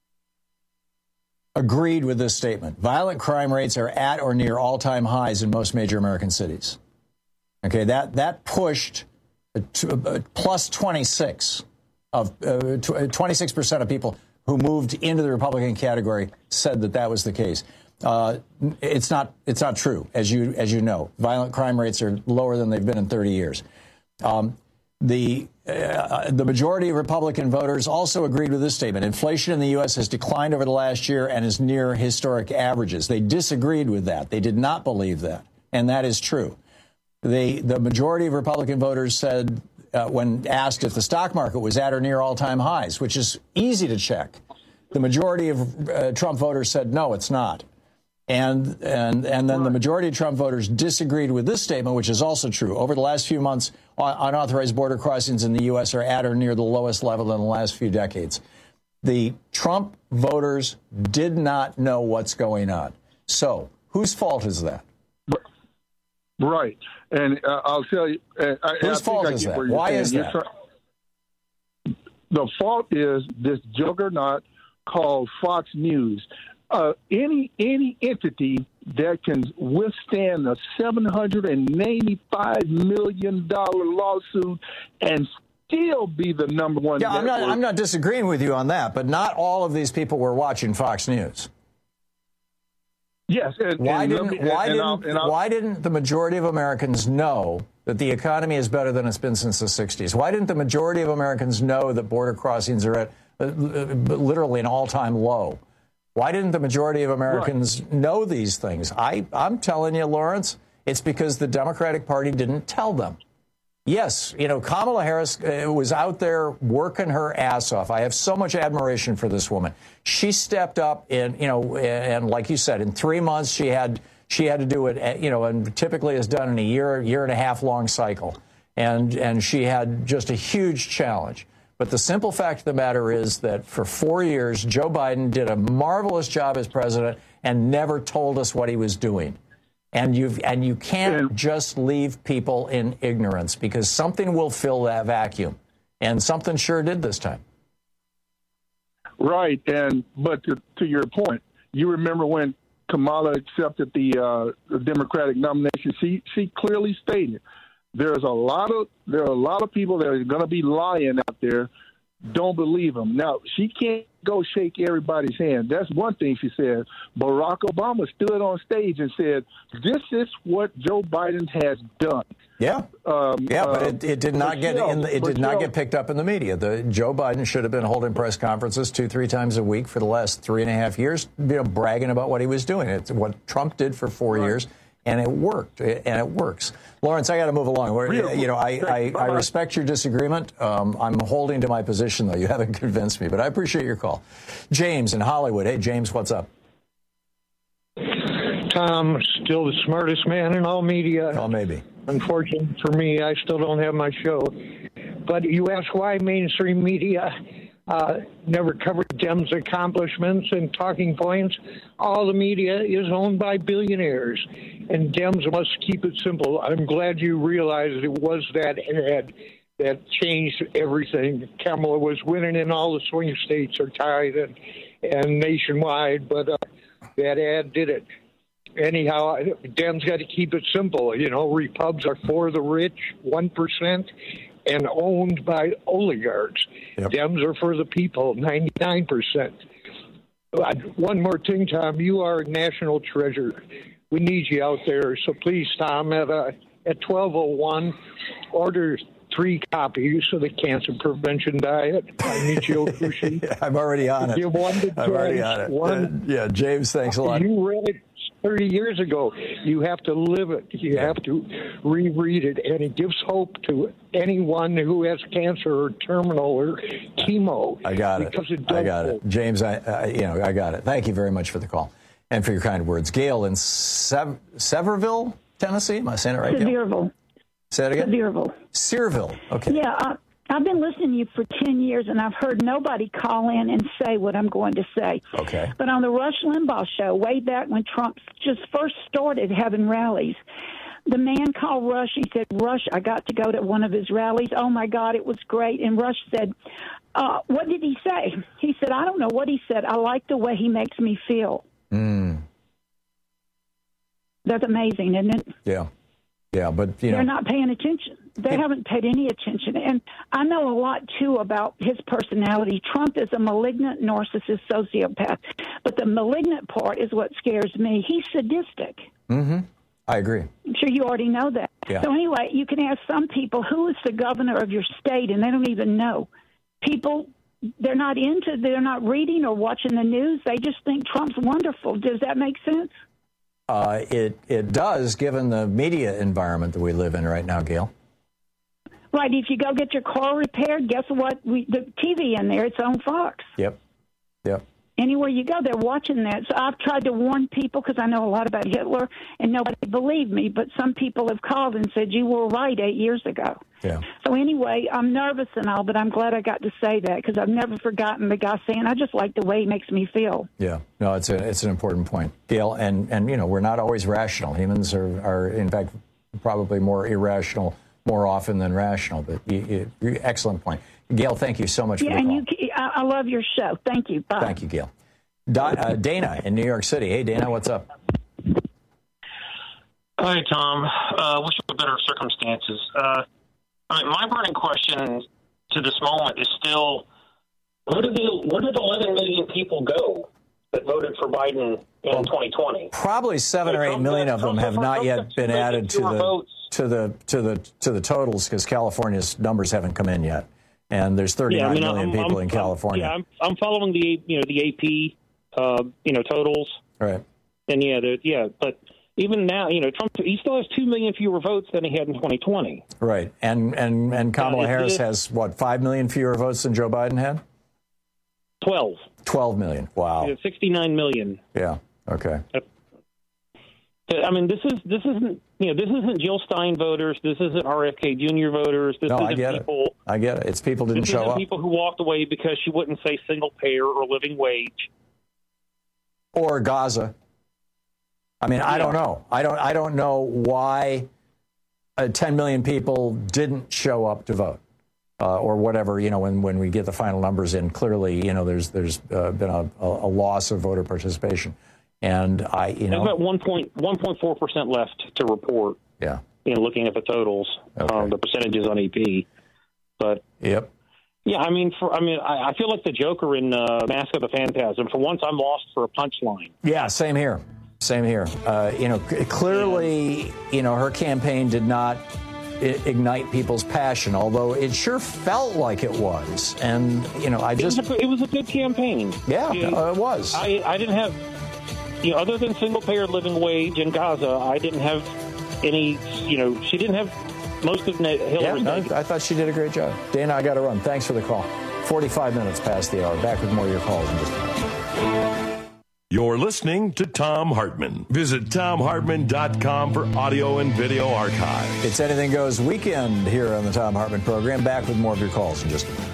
agreed with this statement. Violent crime rates are at or near all-time highs in most major American cities. Okay, that that pushed a, a plus twenty-six of uh, twenty-six percent of people who moved into the Republican category said that that was the case. Uh, it's not it's not true, as you as you know. Violent crime rates are lower than they've been in thirty years. Um, the uh, the majority of Republican voters also agreed with this statement. Inflation in the U S has declined over the last year and is near historic averages. They disagreed with that. They did not believe that, and that is true. The the majority of Republican voters said, uh, when asked if the stock market was at or near all-time highs, which is easy to check, the majority of uh, Trump voters said no, it's not. And and and then the majority of Trump voters disagreed with this statement, which is also true. Over the last few months, unauthorized border crossings in the U S are at or near the lowest level in the last few decades. The Trump voters did not know what's going on. So whose fault is that? Right. And uh, I'll tell you. Uh, I, whose I fault think is I that? Where Why is you're that? Try- the fault is this juggernaut called Fox News. Uh, any any entity that can withstand a seven hundred ninety-five million dollars lawsuit and still be the number one. Yeah, I'm not, I'm not disagreeing with you on that, but not all of these people were watching Fox News. Yes. And, why and didn't me, why and didn't I'll, and I'll, why didn't the majority of Americans know that the economy is better than it's been since the sixties? Why didn't the majority of Americans know that border crossings are at uh, literally an all-time low? Why didn't the majority of Americans right. know these things? I, I'm telling you, Lawrence, it's because the Democratic Party didn't tell them. Yes, you know, Kamala Harris uh, was out there working her ass off. I have so much admiration for this woman. She stepped up in, you know, and like you said, in three months she had she had to do it, you know, and typically is done in a year, year and a half long cycle. And and she had just a huge challenge. But the simple fact of the matter is that for four years, Joe Biden did a marvelous job as president and never told us what he was doing. And you and you can't just leave people in ignorance, because something will fill that vacuum, and something sure did this time. Right, and but to, to your point, you remember when Kamala accepted the, uh, the Democratic nomination? She she clearly stated there's a lot of there are a lot of people that are going to be lying out there. Don't believe them. Now, she can't go shake everybody's hand. That's one thing she said. Barack Obama stood on stage and said, this is what Joe Biden has done. Yeah, um, yeah, but it, it did not get in the, it did not get picked up in the media. The Joe Biden should have been holding press conferences two, three times a week for the last three and a half years, you know, bragging about what he was doing. It's what Trump did for four right. years. And it worked, and it works. Lawrence, I got to move along. We're, you know, I, I, I respect your disagreement. Um, I'm holding to my position, though. You haven't convinced me, but I appreciate your call. James in Hollywood. Hey, James, what's up? Tom, still the smartest man in all media. Oh, maybe. Unfortunate for me, I still don't have my show. But you ask why mainstream media Uh, never covered Dems' accomplishments and talking points. All the media is owned by billionaires, and Dems must keep it simple. I'm glad you realized it was that ad that changed everything. Kamala was winning in all the swing states are tied and, and nationwide, but uh, that ad did it. Anyhow, Dems got to keep it simple. You know, Repubs are for the rich, one percent, and owned by oligarchs. Yep. Dems are for the people, ninety-nine percent. One more thing, Tom, you are a national treasure. We need you out there. So please, Tom, at uh, at twelve oh one, order three copies of the Cancer Prevention Diet. I need you. I'm already on it. You wanted I'm already on it. One, uh, yeah, James, thanks a lot. You read it thirty years ago. You have to live it. You have to reread it, and it gives hope to anyone who has cancer or terminal or chemo. I got it. Because it I got hope. it, James. I, I, you know, I got it. Thank you very much for the call and for your kind words. Gail in Sev- Sevierville, Tennessee. Am I saying it right? Sevierville. Say it again. Sevierville. Sevierville. Okay. Yeah. I- I've been listening to you for ten years, and I've heard nobody call in and say what I'm going to say. Okay. But on the Rush Limbaugh show, way back when Trump just first started having rallies, the man called Rush. He said, Rush, I got to go to one of his rallies. Oh, my God, it was great. And Rush said, uh, what did he say? He said, I don't know what he said. I like the way he makes me feel. Mm. That's amazing, isn't it? Yeah. Yeah, but, you know. They're not paying attention. They yeah. haven't paid any attention. And I know a lot, too, about his personality. Trump is a malignant narcissist sociopath. But the malignant part is what scares me. He's sadistic. Mm-hmm. I agree. I'm sure you already know that. Yeah. So anyway, you can ask some people, who is the governor of your state, and they don't even know. People, they're not into, they're not reading or watching the news. They just think Trump's wonderful. Does that make sense? Uh, it it does, given the media environment that we live in right now, Gail. Right. If you go get your car repaired, guess what? We, the T V in there, it's on Fox. Yep. Yep. Anywhere you go, they're watching that. So I've tried to warn people because I know a lot about Hitler, and nobody believed me. But some people have called and said, you were right eight years ago. Yeah. So anyway, I'm nervous and all, but I'm glad I got to say that because I've never forgotten the guy saying, I just like the way he makes me feel. Yeah. No, it's a, it's an important point, Gail. And, and, you know, we're not always rational. Humans are, are in fact, probably more irrational more often than rational. But you, you, excellent point. Gail, thank you so much yeah, for the call. And you, I, I love your show. Thank you. Bye. Thank you, Gail. Da, uh, Dana in New York City. Hey, Dana, what's up? Hi, Tom. Uh, wish for better circumstances. Uh, I mean, my burning question to this moment is still, where did the where did eleven million people go that voted for Biden in well, twenty twenty? Probably seven or eight million of them have not yet been added to the to the to the to the totals because California's numbers haven't come in yet, and there's thirty-nine yeah, I mean, million I'm, people I'm, in California. Yeah, I'm, I'm following the you know the A P uh, you know totals. Right. And yeah, yeah, but even now, you know, Trump he still has two million fewer votes than he had in twenty twenty. Right, and and and Kamala uh, Harris it, has what five million fewer votes than Joe Biden had. Twelve. Twelve million. Wow. Sixty-nine million. Yeah. Okay. I mean, this is this isn't you know this isn't Jill Stein voters. This isn't R F K Junior voters. This no, isn't I get people. it. I get it. It's people didn't this show isn't up. People who walked away because she wouldn't say single payer or living wage. Or Gaza. I mean, I don't know. I don't. I don't know why uh, ten million people didn't show up to vote, uh, or whatever. You know, when, when we get the final numbers in, clearly, you know, there's there's uh, been a, a loss of voter participation, and I, you know, there's about one point one point four percent left to report. Yeah. You know, looking at the totals, okay. um, the percentages on E P, but yep. Yeah, I mean, for I mean, I, I feel like the Joker in uh, Mask of the Phantasm. For once, I'm lost for a punchline. Yeah, same here. Same here. Uh, you know, c- clearly, you know, her campaign did not I- ignite people's passion, although it sure felt like it was. And, you know, I just... It was a, it was a good campaign. Yeah, it, uh, it was. I, I didn't have, you know, other than single-payer living wage in Gaza, I didn't have any, you know, she didn't have most of Hillary's... Yeah, no, I thought she did a great job. Dana, I got to run. Thanks for the call. forty-five minutes past the hour. Back with more of your calls in just a minute. You're listening to Thom Hartmann. Visit Thom Hartmann dot com for audio and video archive. It's Anything Goes weekend here on the Thom Hartmann program. Back with more of your calls in just a minute.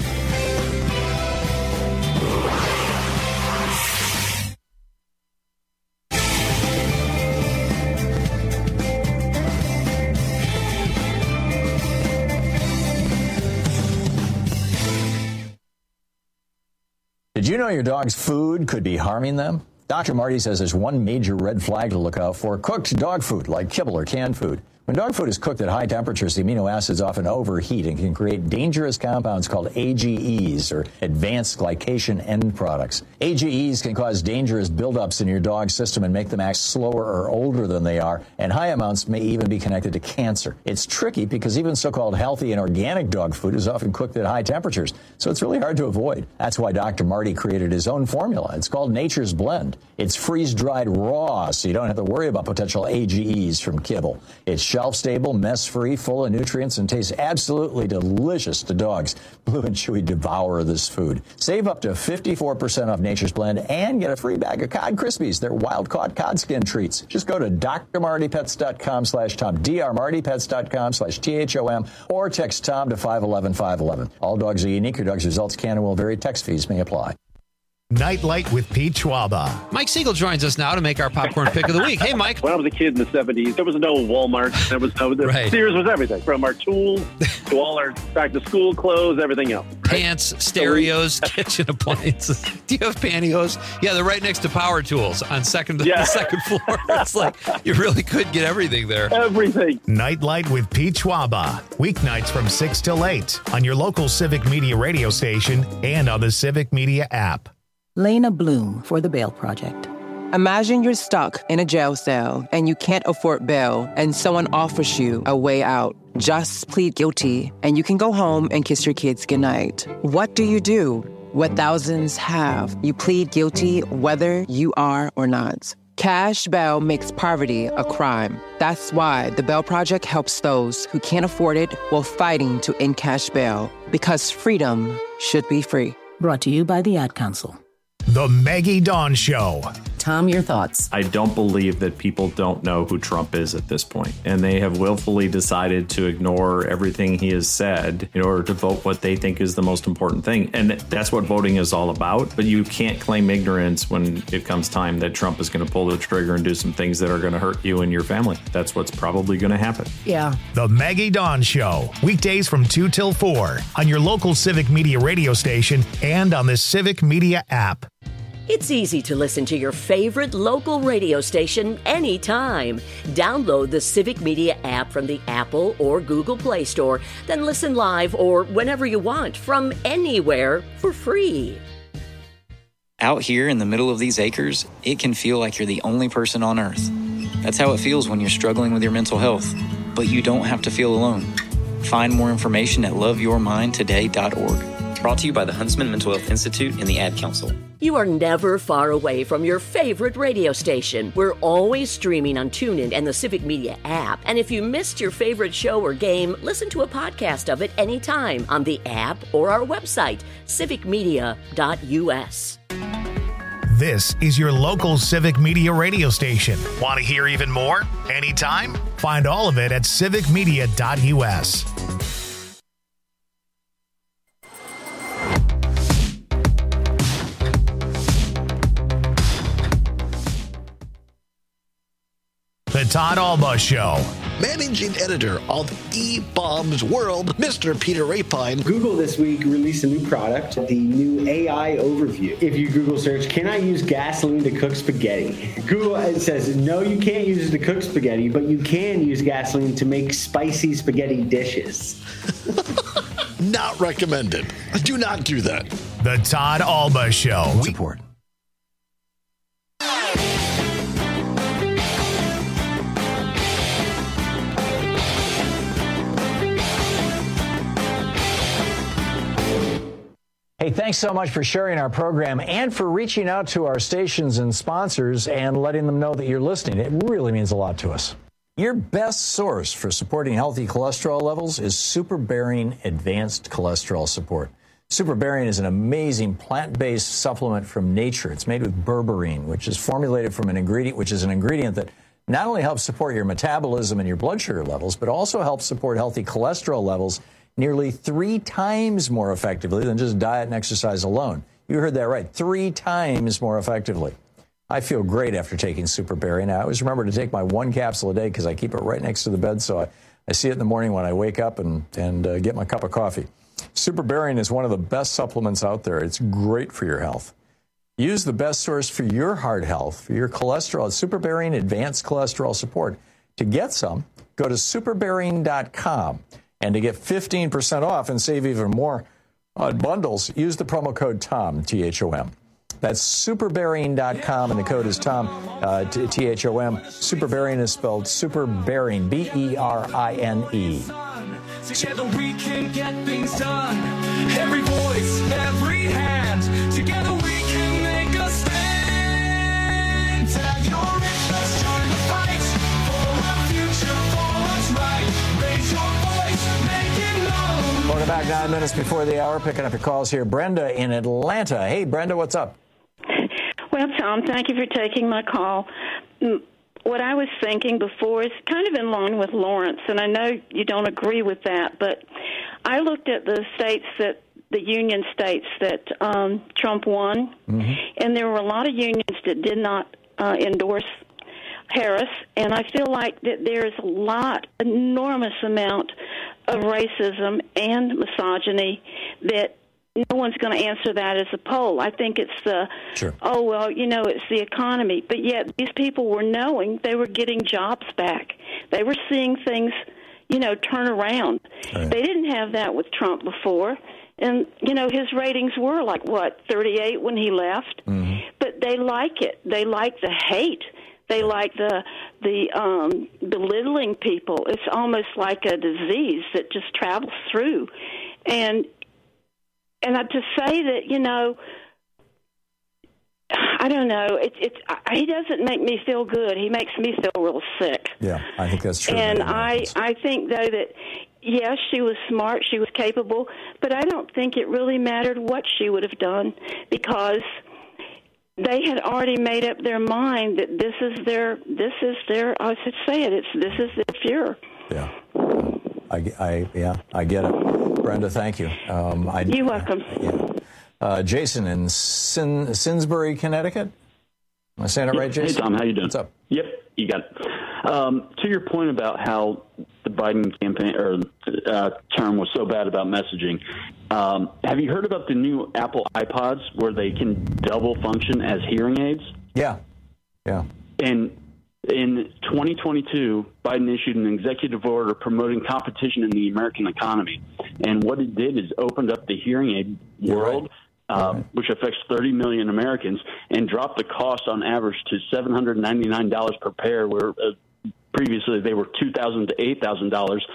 Did you know your dog's food could be harming them? Doctor Marty says there's one major red flag to look out for: cooked dog food like kibble or canned food. When dog food is cooked at high temperatures, the amino acids often overheat and can create dangerous compounds called A G Es, or advanced glycation end products. A G Es can cause dangerous buildups in your dog's system and make them act slower or older than they are, and high amounts may even be connected to cancer. It's tricky because even so-called healthy and organic dog food is often cooked at high temperatures, so it's really hard to avoid. That's why Doctor Marty created his own formula. It's called Nature's Blend. It's freeze-dried raw, so you don't have to worry about potential A G Es from kibble. It's shelf-stable, mess-free, full of nutrients, and tastes absolutely delicious to dogs. Blue and Chewy devour this food. Save up to fifty-four percent off Nature's Blend and get a free bag of Cod Krispies. They're wild-caught cod skin treats. Just go to drmartypets.com slash Tom, drmartypets.com slash T H O M, or text Tom to five one one five one one. All dogs are unique. Your dog's results can and will vary. Text fees may apply. Nightlight with Pete Schwaba. Mike Siegel joins us now to make our popcorn pick of the week. Hey, Mike. When I was a kid in the seventies, there was no Walmart. There was no, the right. Sears was everything, from our tools to all our back-to-school clothes, everything else. Pants, stereos, kitchen appliances. Do you have pantyhose? Yeah, they're right next to power tools on second Yeah. the second floor. It's like you really could get everything there. Everything. Nightlight with Pete Schwaba. Weeknights from six till eight on your local Civic Media radio station and on the Civic Media app. Lena Bloom for the Bail Project. Imagine you're stuck in a jail cell and you can't afford bail and someone offers you a way out. Just plead guilty and you can go home and kiss your kids goodnight. What do you do? What thousands have. You plead guilty whether you are or not. Cash bail makes poverty a crime. That's why the Bail Project helps those who can't afford it while fighting to end cash bail. Because freedom should be free. Brought to you by the Ad Council. The Maggie Dawn Show. Tom, your thoughts? I don't believe that people don't know who Trump is at this point, and they have willfully decided to ignore everything he has said in order to vote what they think is the most important thing. And that's what voting is all about. But you can't claim ignorance when it comes time that Trump is going to pull the trigger and do some things that are going to hurt you and your family. That's what's probably going to happen. Yeah. The Maggie Dawn Show. Weekdays from two till four on your local Civic Media radio station and on the Civic Media app. It's easy to listen to your favorite local radio station anytime. Download the Civic Media app from the Apple or Google Play Store, then listen live or whenever you want from anywhere for free. Out here in the middle of these acres, it can feel like you're the only person on Earth. That's how it feels when you're struggling with your mental health. But you don't have to feel alone. Find more information at love your mind today dot org. Brought to you by the Huntsman Mental Health Institute and the Ad Council. You are never far away from your favorite radio station. We're always streaming on TuneIn and the Civic Media app. And if you missed your favorite show or game, listen to a podcast of it anytime on the app or our website, civic media dot u s. This is your local Civic Media radio station. Want to hear even more? Anytime? Find all of it at civic media dot u s. The Todd Alba Show. Managing editor of E-Bombs World, Mister Peter Rapine. Google this week released a new product, the new A I overview. If you Google search, can I use gasoline to cook spaghetti? Google it says, no, you can't use it to cook spaghetti, but you can use gasoline to make spicy spaghetti dishes. Not recommended. Do not do that. The Todd Alba Show. Support. Hey, thanks so much for sharing our program and for reaching out to our stations and sponsors and letting them know that you're listening. It really means a lot to us. Your best source for supporting healthy cholesterol levels is Super Bearing Advanced Cholesterol Support. Super Bearing is an amazing plant-based supplement from nature. It's made with berberine, which is formulated from an ingredient, which is an ingredient that not only helps support your metabolism and your blood sugar levels, but also helps support healthy cholesterol levels nearly three times more effectively than just diet and exercise alone. You heard that right, three times more effectively. I feel great after taking Super Bearing. I always remember to take my one capsule a day because I keep it right next to the bed, so I, I see it in the morning when I wake up and, and uh, get my cup of coffee. Super Bearing is one of the best supplements out there. It's great for your health. Use the best source for your heart health, for your cholesterol. Super Bearing Advanced Cholesterol Support. To get some, go to super bearing dot com. And to get fifteen percent off and save even more on bundles, use the promo code TOM, T H O M. That's super bearing dot com, and the code is TOM, uh, T H O M. Super Bearing is spelled Super Bearing, B E R I N E. Together we can get things done. Every voice, every hand. Together we can make a stand. Tag your rich, let's join the fight. For a future, for what's right. Raise your voice, make it known. Welcome back, nine minutes before the hour. Picking up your calls here. Brenda in Atlanta. Hey, Brenda, what's up? Well, Tom, thank you for taking my call. What I was thinking before is kind of in line with Lawrence, and I know you don't agree with that, but I looked at the states that, the union states that um, Trump won, mm-hmm. and there were a lot of unions that did not uh, endorse Harris, and I feel like that there is a lot, enormous amount of racism and misogyny that no one's going to answer that as a poll. I think it's the, sure. oh, well, you know, it's the economy. But yet these people were knowing they were getting jobs back. They were seeing things, you know, turn around. Right. They didn't have that with Trump before. And, you know, his ratings were like, what, thirty-eight when he left? Mm-hmm. But they like it. They like the hate. They like the the um, belittling people. It's almost like a disease that just travels through. And And uh, to say that, you know, I don't know, it, it's he doesn't make me feel good. He makes me feel real sick. Yeah, I think that's true. And I, I think, though, that, yes, she was smart, she was capable, but I don't think it really mattered what she would have done because they had already made up their mind that this is their, this is their, I should say it, it's this is their Fuhrer. Yeah. I, I, yeah, I get it. Brenda, thank you. Um, I, You're welcome. Uh, yeah. uh, Jason in Sin, Simsbury, Connecticut. Am I saying it right, Jason? Hey, Tom, how you doing? What's up? Yep, you got it. Um, to your point about how the Biden campaign or uh, term was so bad about messaging, um, have you heard about the new Apple iPods where they can double function as hearing aids? Yeah, yeah. And in twenty twenty-two, Biden issued an executive order promoting competition in the American economy. And what it did is opened up the hearing aid You're world, right. uh, right. which affects thirty million Americans, and dropped the cost on average to seven hundred ninety-nine dollars per pair, where uh, previously they were two thousand dollars to eight thousand dollars.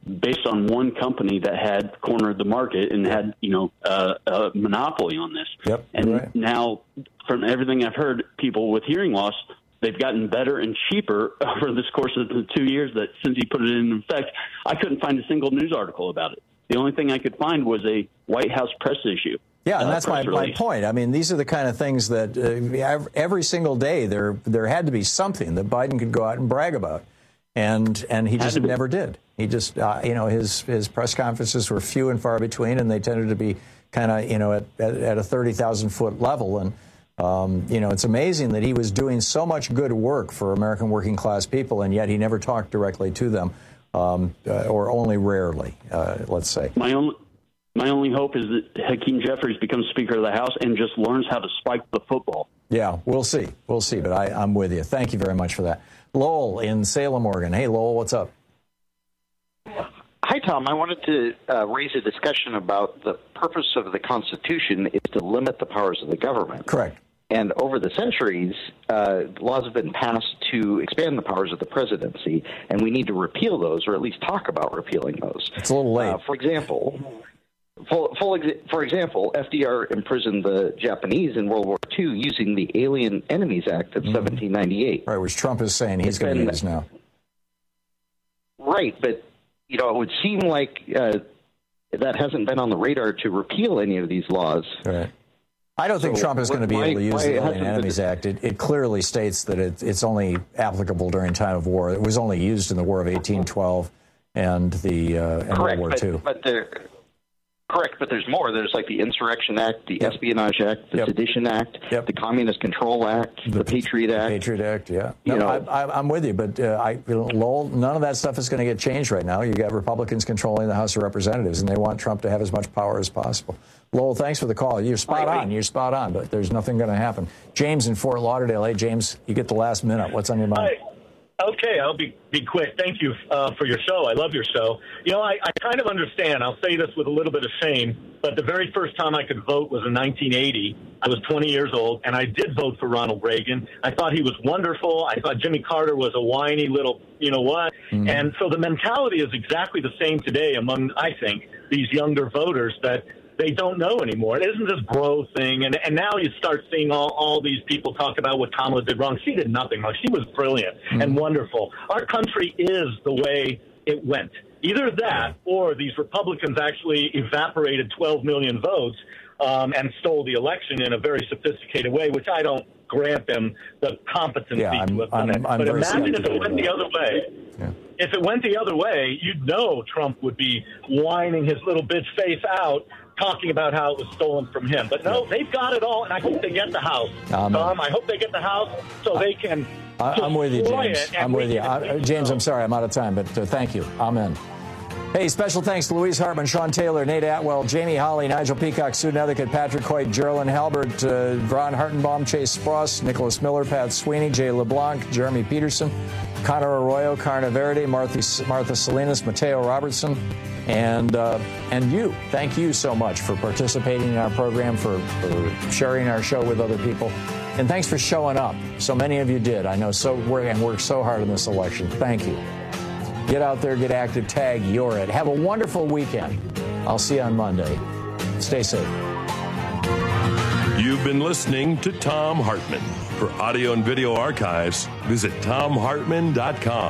based on one company that had cornered the market and had, you know, uh, a monopoly on this. Yep, and right. now, from everything I've heard, people with hearing loss, they've gotten better and cheaper over this course of the two years that since he put it in effect. I couldn't find a single news article about it. The only thing I could find was a White House press issue. Yeah, and uh, that's my, my point. I mean, these are the kind of things that uh, every single day there there had to be something that Biden could go out and brag about. And and he just never did. He just, uh, you know, his his press conferences were few and far between, and they tended to be kind of, you know, at, at, at a thirty thousand foot level. And, um, you know, it's amazing that he was doing so much good work for American working class people, and yet he never talked directly to them, um, uh, or only rarely, uh, let's say. My only, my only hope is that Hakeem Jeffries becomes Speaker of the House and just learns how to spike the football. Yeah, we'll see. We'll see. But I, I'm with you. Thank you very much for that. Lowell in Salem, Oregon. Hey, Lowell, what's up? Hi, Tom. I wanted to uh, raise a discussion about the purpose of the Constitution is to limit the powers of the government. Correct. And over the centuries, uh, laws have been passed to expand the powers of the presidency, and we need to repeal those, or at least talk about repealing those. It's a little late. Uh, for example, full, full exa- for example, F D R imprisoned the Japanese in World War Two using the Alien Enemies Act of mm-hmm. seventeen ninety-eight. Right, which Trump is saying he's going to use now. Right, but you know, it would seem like uh, that hasn't been on the radar to repeal any of these laws. Right. I don't so think Trump is going to be why, able to use the Alien Enemies been... Act. It, it clearly states that it, it's only applicable during time of war. It was only used in the War of eighteen twelve and the uh, and World War but, Two. But there, correct, but there's more. There's like the Insurrection Act, the yep. Espionage Act, the yep. Sedition Act, yep. the Communist Control Act, the, the Patriot Act. Patriot Act, yeah. You no, know, I, I, I'm with you, but uh, I, Lowell, none of that stuff is going to get changed right now. You got Republicans controlling the House of Representatives, and they want Trump to have as much power as possible. Lowell, thanks for the call. You're spot on. You're spot on, but there's nothing going to happen. James in Fort Lauderdale. Hey, James, you get the last minute. What's on your mind? Hi. Okay, I'll be be quick. Thank you uh, for your show. I love your show. You know, I, I kind of understand. I'll say this with a little bit of shame, but the very first time I could vote was in nineteen eighty. I was twenty years old, and I did vote for Ronald Reagan. I thought he was wonderful. I thought Jimmy Carter was a whiny little, you know what? Mm. And so the mentality is exactly the same today among, I think, these younger voters that they don't know anymore. It isn't this bro thing. And, and now you start seeing all, all these people talk about what Kamala did wrong. She did nothing wrong. She was brilliant mm-hmm. and wonderful. Our country is the way it went. Either that or these Republicans actually evaporated twelve million votes um, and stole the election in a very sophisticated way, which I don't grant them the competency yeah, to have done it. But imagine if it went the other way. Yeah. If it went the other way, you'd know Trump would be whining his little bitch face out, talking about how it was stolen from him. But no, they've got it all, and I hope they get the House. Um, Tom, I hope they get the House so they can I, I'm with you, James. I'm with you. I, James, I'm sorry, I'm out of time, but uh, thank you. Amen. Hey, special thanks to Louise Hartman, Sean Taylor, Nate Atwell, Jamie Holly, Nigel Peacock, Sue Nethercutt, Patrick Hoyt, Geraldine Halbert, uh, Ron Hartenbaum, Chase Spross, Nicholas Miller, Pat Sweeney, Jay LeBlanc, Jeremy Peterson, Connor Arroyo, Carna Verde, Martha, Martha Salinas, Mateo Robertson, and uh, and you. Thank you so much for participating in our program, for, for sharing our show with other people. And thanks for showing up. So many of you did. I know so work and worked so hard in this election. Thank you. Get out there, get active, tag You're It. Have a wonderful weekend. I'll see you on Monday. Stay safe. You've been listening to Thom Hartmann. For audio and video archives, visit Thom Hartmann dot com.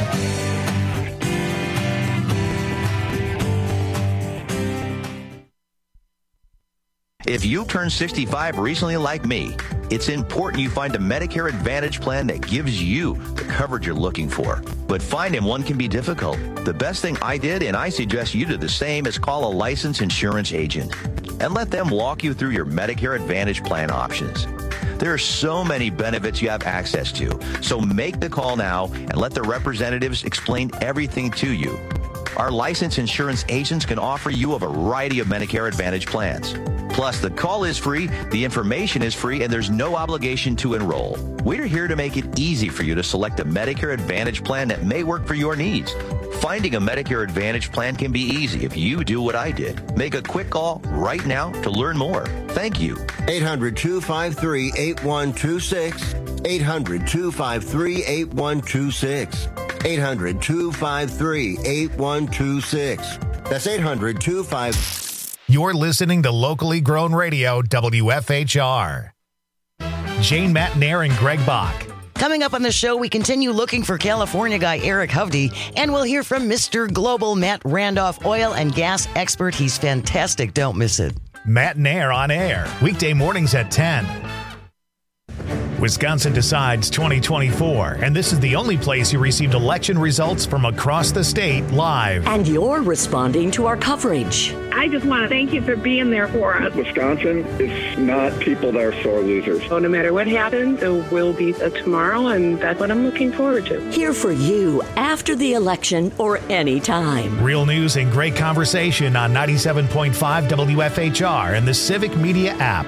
If you turned sixty-five recently like me, it's important you find a Medicare Advantage plan that gives you the coverage you're looking for. But finding one can be difficult. The best thing I did, and I suggest you do the same, is call a licensed insurance agent and let them walk you through your Medicare Advantage plan options. There are so many benefits you have access to, so make the call now and let the representatives explain everything to you. Our licensed insurance agents can offer you a variety of Medicare Advantage plans. Plus, the call is free, the information is free, and there's no obligation to enroll. We're here to make it easy for you to select a Medicare Advantage plan that may work for your needs. Finding a Medicare Advantage plan can be easy if you do what I did. Make a quick call right now to learn more. Thank you. eight hundred, two five three, eight one two six. eight hundred, two five three, eight one two six. eight hundred, two five three, eight one two six. That's eight hundred, two five three. You're listening to Locally Grown Radio, W F H R. Jane Matnair and Greg Bach. Coming up on the show, we continue looking for California guy Eric Hovde, and we'll hear from Mister Global Matt Randolph, oil and gas expert. He's fantastic. Don't miss it. Matnair on air, weekday mornings at ten. Wisconsin Decides twenty twenty-four, and this is the only place you received election results from across the state live. And you're responding to our coverage. I just want to thank you for being there for us. Wisconsin is not people that are sore losers. So no matter what happens, there will be a tomorrow, and that's what I'm looking forward to. Here for you after the election or any time. Real news and great conversation on ninety-seven point five W F H R and the Civic Media app.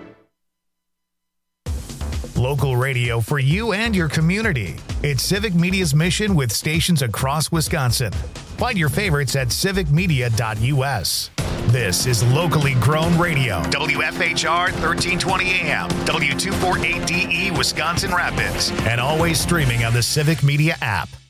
Local radio for you and your community. It's Civic Media's mission with stations across Wisconsin. Find your favorites at civic media dot U S. This is Locally Grown Radio. W F H R thirteen twenty A M, W two forty-eight D E Wisconsin Rapids, and always streaming on the Civic Media app.